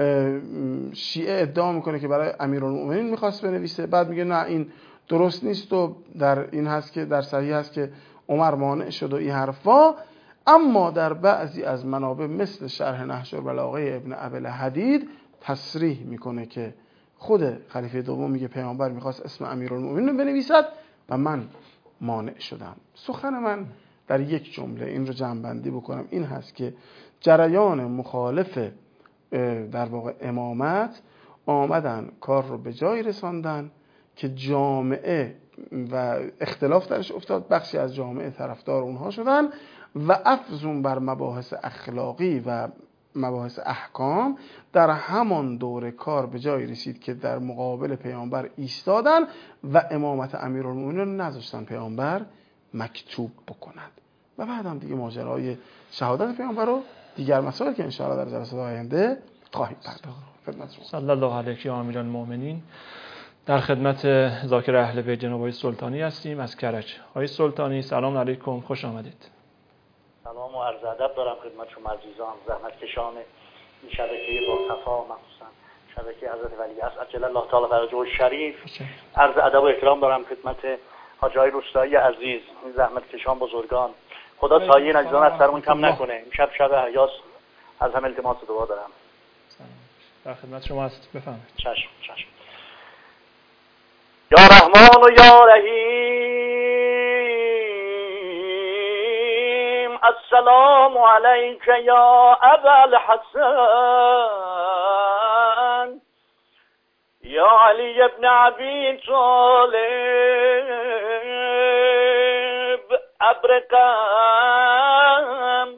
شیعه ادعا میکنه که برای امیرالمؤمنین میخواست بنویسه، بعد میگه نه این درست نیست و در این هست که در صحیح هست که عمر مانع شد و این حرفا. اما در بعضی از منابع مثل شرح نهج البلاغه ابن ابی الحدید تصریح میکنه که خود خلیفه دوم میگه پیامبر میخواست اسم امیرالمؤمنین رو بنویسد و من مانع شدم. سخن من در یک جمله این رو جمع‌بندی بکنم این هست که جریان مخالف در واقع امامت آمدن کار رو به جای رساندن که جامعه و اختلاف درش افتاد، بخشی از جامعه طرفدار اونها شدن و افزون بر مباحث اخلاقی و مباحث احکام در همان دوره کار به جای رسید که در مقابل پیامبر ایستادن و امامت امیرالمؤمنین رو نذاشتن پیامبر مکتوب بکند و بعد هم دیگه ماجرای شهادت پیامبر رو دیگر مسائل که انشاءالله در جلسات آینده خواهیم پرداخت. صلی الله علیه و امیر المؤمنین. در خدمت ذاکر اهل بیت جناب آقای سلطانی هستیم از کرج. آقای سلطانی سلام علیکم، خوش آمدید. سلام و عرض ادب دارم خدمت شما عزیزان، زحمت کشان این شبکه با صفا، مخصوصا شبکه حضرت ولی عصر عجل الله تعالی فرجه الشریف، عرض ادب و احترام دارم خدمت حاجی های روستایی عزیز، این زحمت کشان بزرگان. خدا تایین عزیزان از سرمون کم نکنه. امشب شب احیاس، از هم التماس دعا دارم. در خدمت شما هست، بفرمایید. چشم چشم. یا رحمان و یا رحیم، السلام علیک یا ابا الحسن، یا علی ابن ابی طالب، ابرقم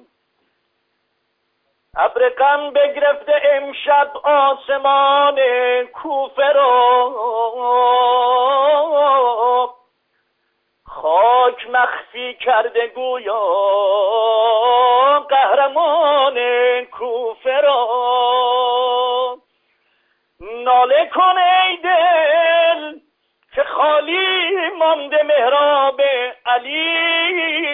ابرقم بگرفته امشب آسمان کوفه رو، خاک مخفی کرده گویا قهرمان کوفه رو. ناله کن ای دل که خالی مانده محراب علی،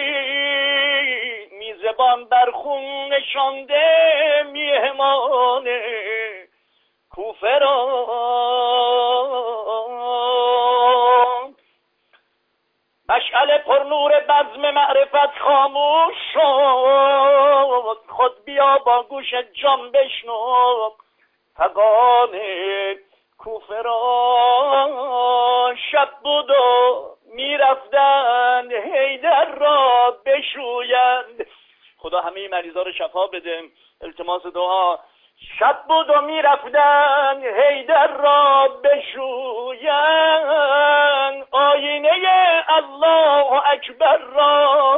میزبان بر خون نشانده میهمان کوفه را. مشعل پرنور بزم معرفت خاموش شد، خود بیا با گوش جان بشنو فغان کوفه را. شب بود و میرفتن حیدر را بشویند. خدا همه مریضا رو شفا بده، التماس دعا. شب بود و میرفتن حیدر را بشویند، آینه الله اکبر را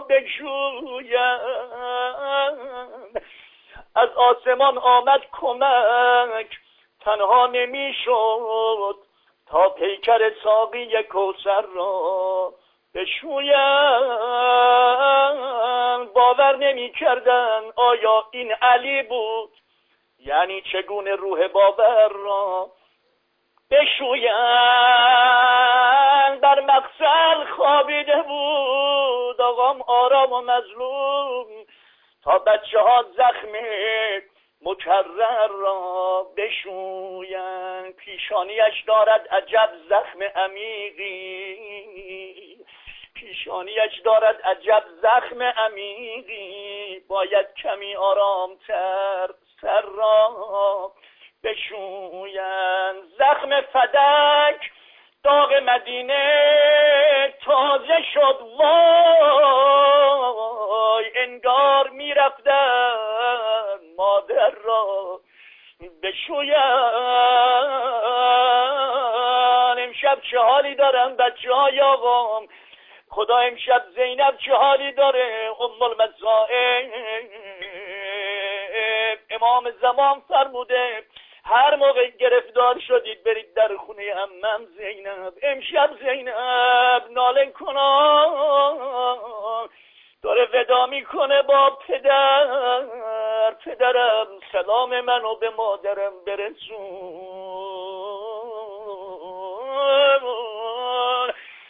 بشویند. از آسمان آمد کمک، تنها نمیشد تا پیکر ساقی کوثر را بشویند. باور نمی کردن آیا این علی بود، یعنی چگونه روح باور را بشویند. در مقصد خوابیده بود آقام آرام و مظلوم، تا بچه ها زخم مکرر را بشویند. پیشانیش دارد عجب زخم عمیقی، پیشانیش دارد عجب زخم عمیقی، باید کمی آرامتر سر را بشویند. زخم فدک داغ مدینه تازه شد، وای انگار میرفتن مادر را بشویند. امشب چه حالی دارن بچه های آقام، خدا امشب زینب چه حالی داره. ام المصائب امام زمان فرموده هر موقع گرفتار شدید برید در خونه عمم زینب. امشب زینب ناله کنان داره ودا میکنه با پدر. پدرم سلام منو به مادرم برسون.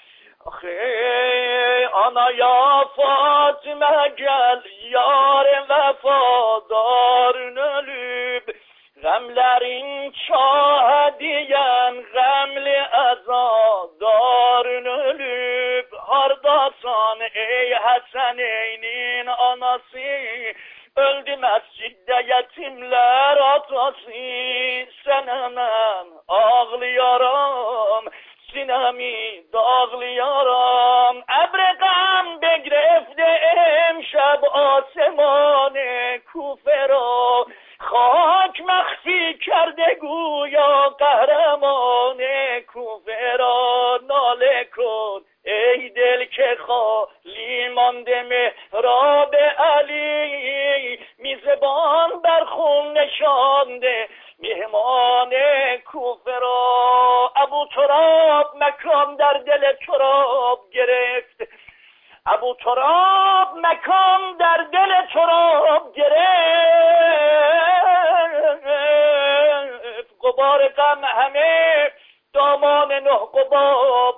آخه آنا یا فاطمه گل یار وفادار نلوب، غمlerin şahdiyen gamli azadarın ölüp, hardasan ey Haseneynin anası, öldü mescidde yetimler atası. Sen hemen ağlıyorum, sinemi dağlıyorum. Ebreqam begrefte emşeb asemane Kufe را، خاک مخفی کرده گویا قهرمان کوفه را. ناله کن ای دل که خالی مانده محراب علی، میزبان بر خون نشانده مهمان کوفه را. ابو تراب مکان در دل تراب گرفت، ابو تراب مکان در دل تراب گرفت. غبار غم همه دامان نه قباب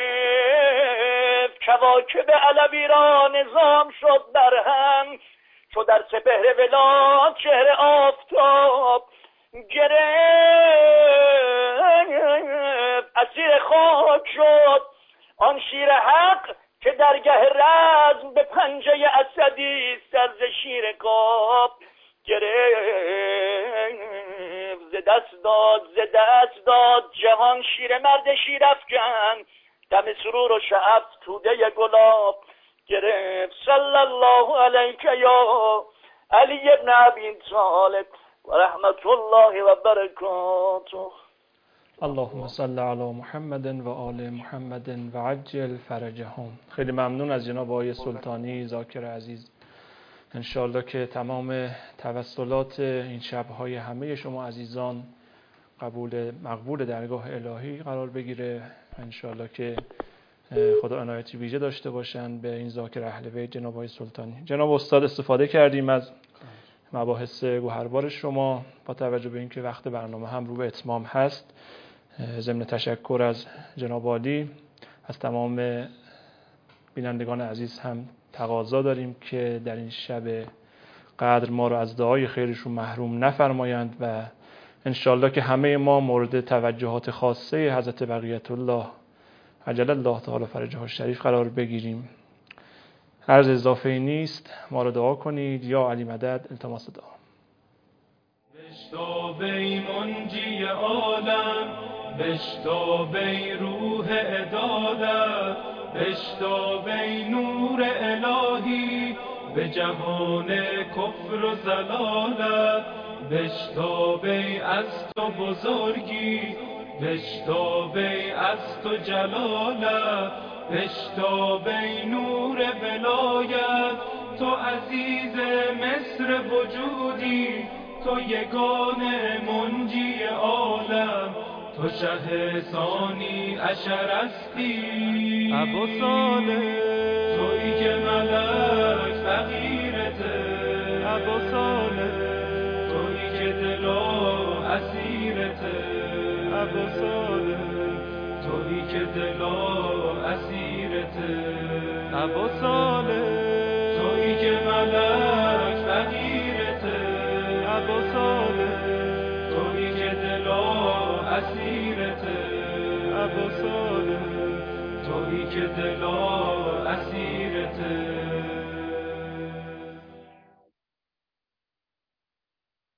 گرفت. کواکب علوی را نظام شد بر هم، چو در سپهر ولات چهره آفتاب گرفت، اسیر خاک شد آن شیر حق که در گه رزم به پنجه اسدی سر ز شیر قاب گرفت. ز دست داد ز دست داد جهان شیر مرد شیر افکن، دم سرور و شعف توده گلاب گرفت. صلی الله علیک یا علی ابن ابی طالب و رحمت الله و برکاته. اللهم صل علی محمد و آل محمد و عجل فرجهم. خیلی ممنون از جناب آقای سلطانی ذاکر عزیز. انشالله که تمام توسلات این شبهای همه شما عزیزان قبول مقبول درگاه الهی قرار بگیره. انشالله که خدا عنایتی ویژه داشته باشن به این ذاکر اهل بیت جناب آقای سلطانی. جناب استاد استفاده کردیم از مباحث گوهربار شما با توجه به اینکه وقت برنامه هم رو به اتمام هست. ضمن تشکر از جناب عالی از تمام بینندگان عزیز هم تقاضا داریم که در این شب قدر ما رو از دعای خیرشون محروم نفرمایند و انشالله که همه ما مورد توجهات خاصه حضرت بقیت الله عجل الله تعالی فرجه الشریف قرار بگیریم. عرض اضافه نیست، ما رو دعا کنید. یا علی مدد. التماس دعا. بشتابی منجی عالم، بشتابی روح عدالت، بشتابی نور الهی به جهان کفر و ضلالت، بشتابی از تو بزرگی، بشتابی از تو جلالت، بشتابی نور ولایت، تو عزیز مصر وجودی، تو یگانه منجی عالم، تو شه ثانی عشرستی ابو صالح، تویی که ملک فقیرته ابو صالح، تویی که دلا اسیرته ابو صالح، تویی که دلا اسیرته ابو صالح، تویی که ملک فقیرته ابو صالح، تویی که دلا اسیرته ابو صالح، تویی که دلا اسیرته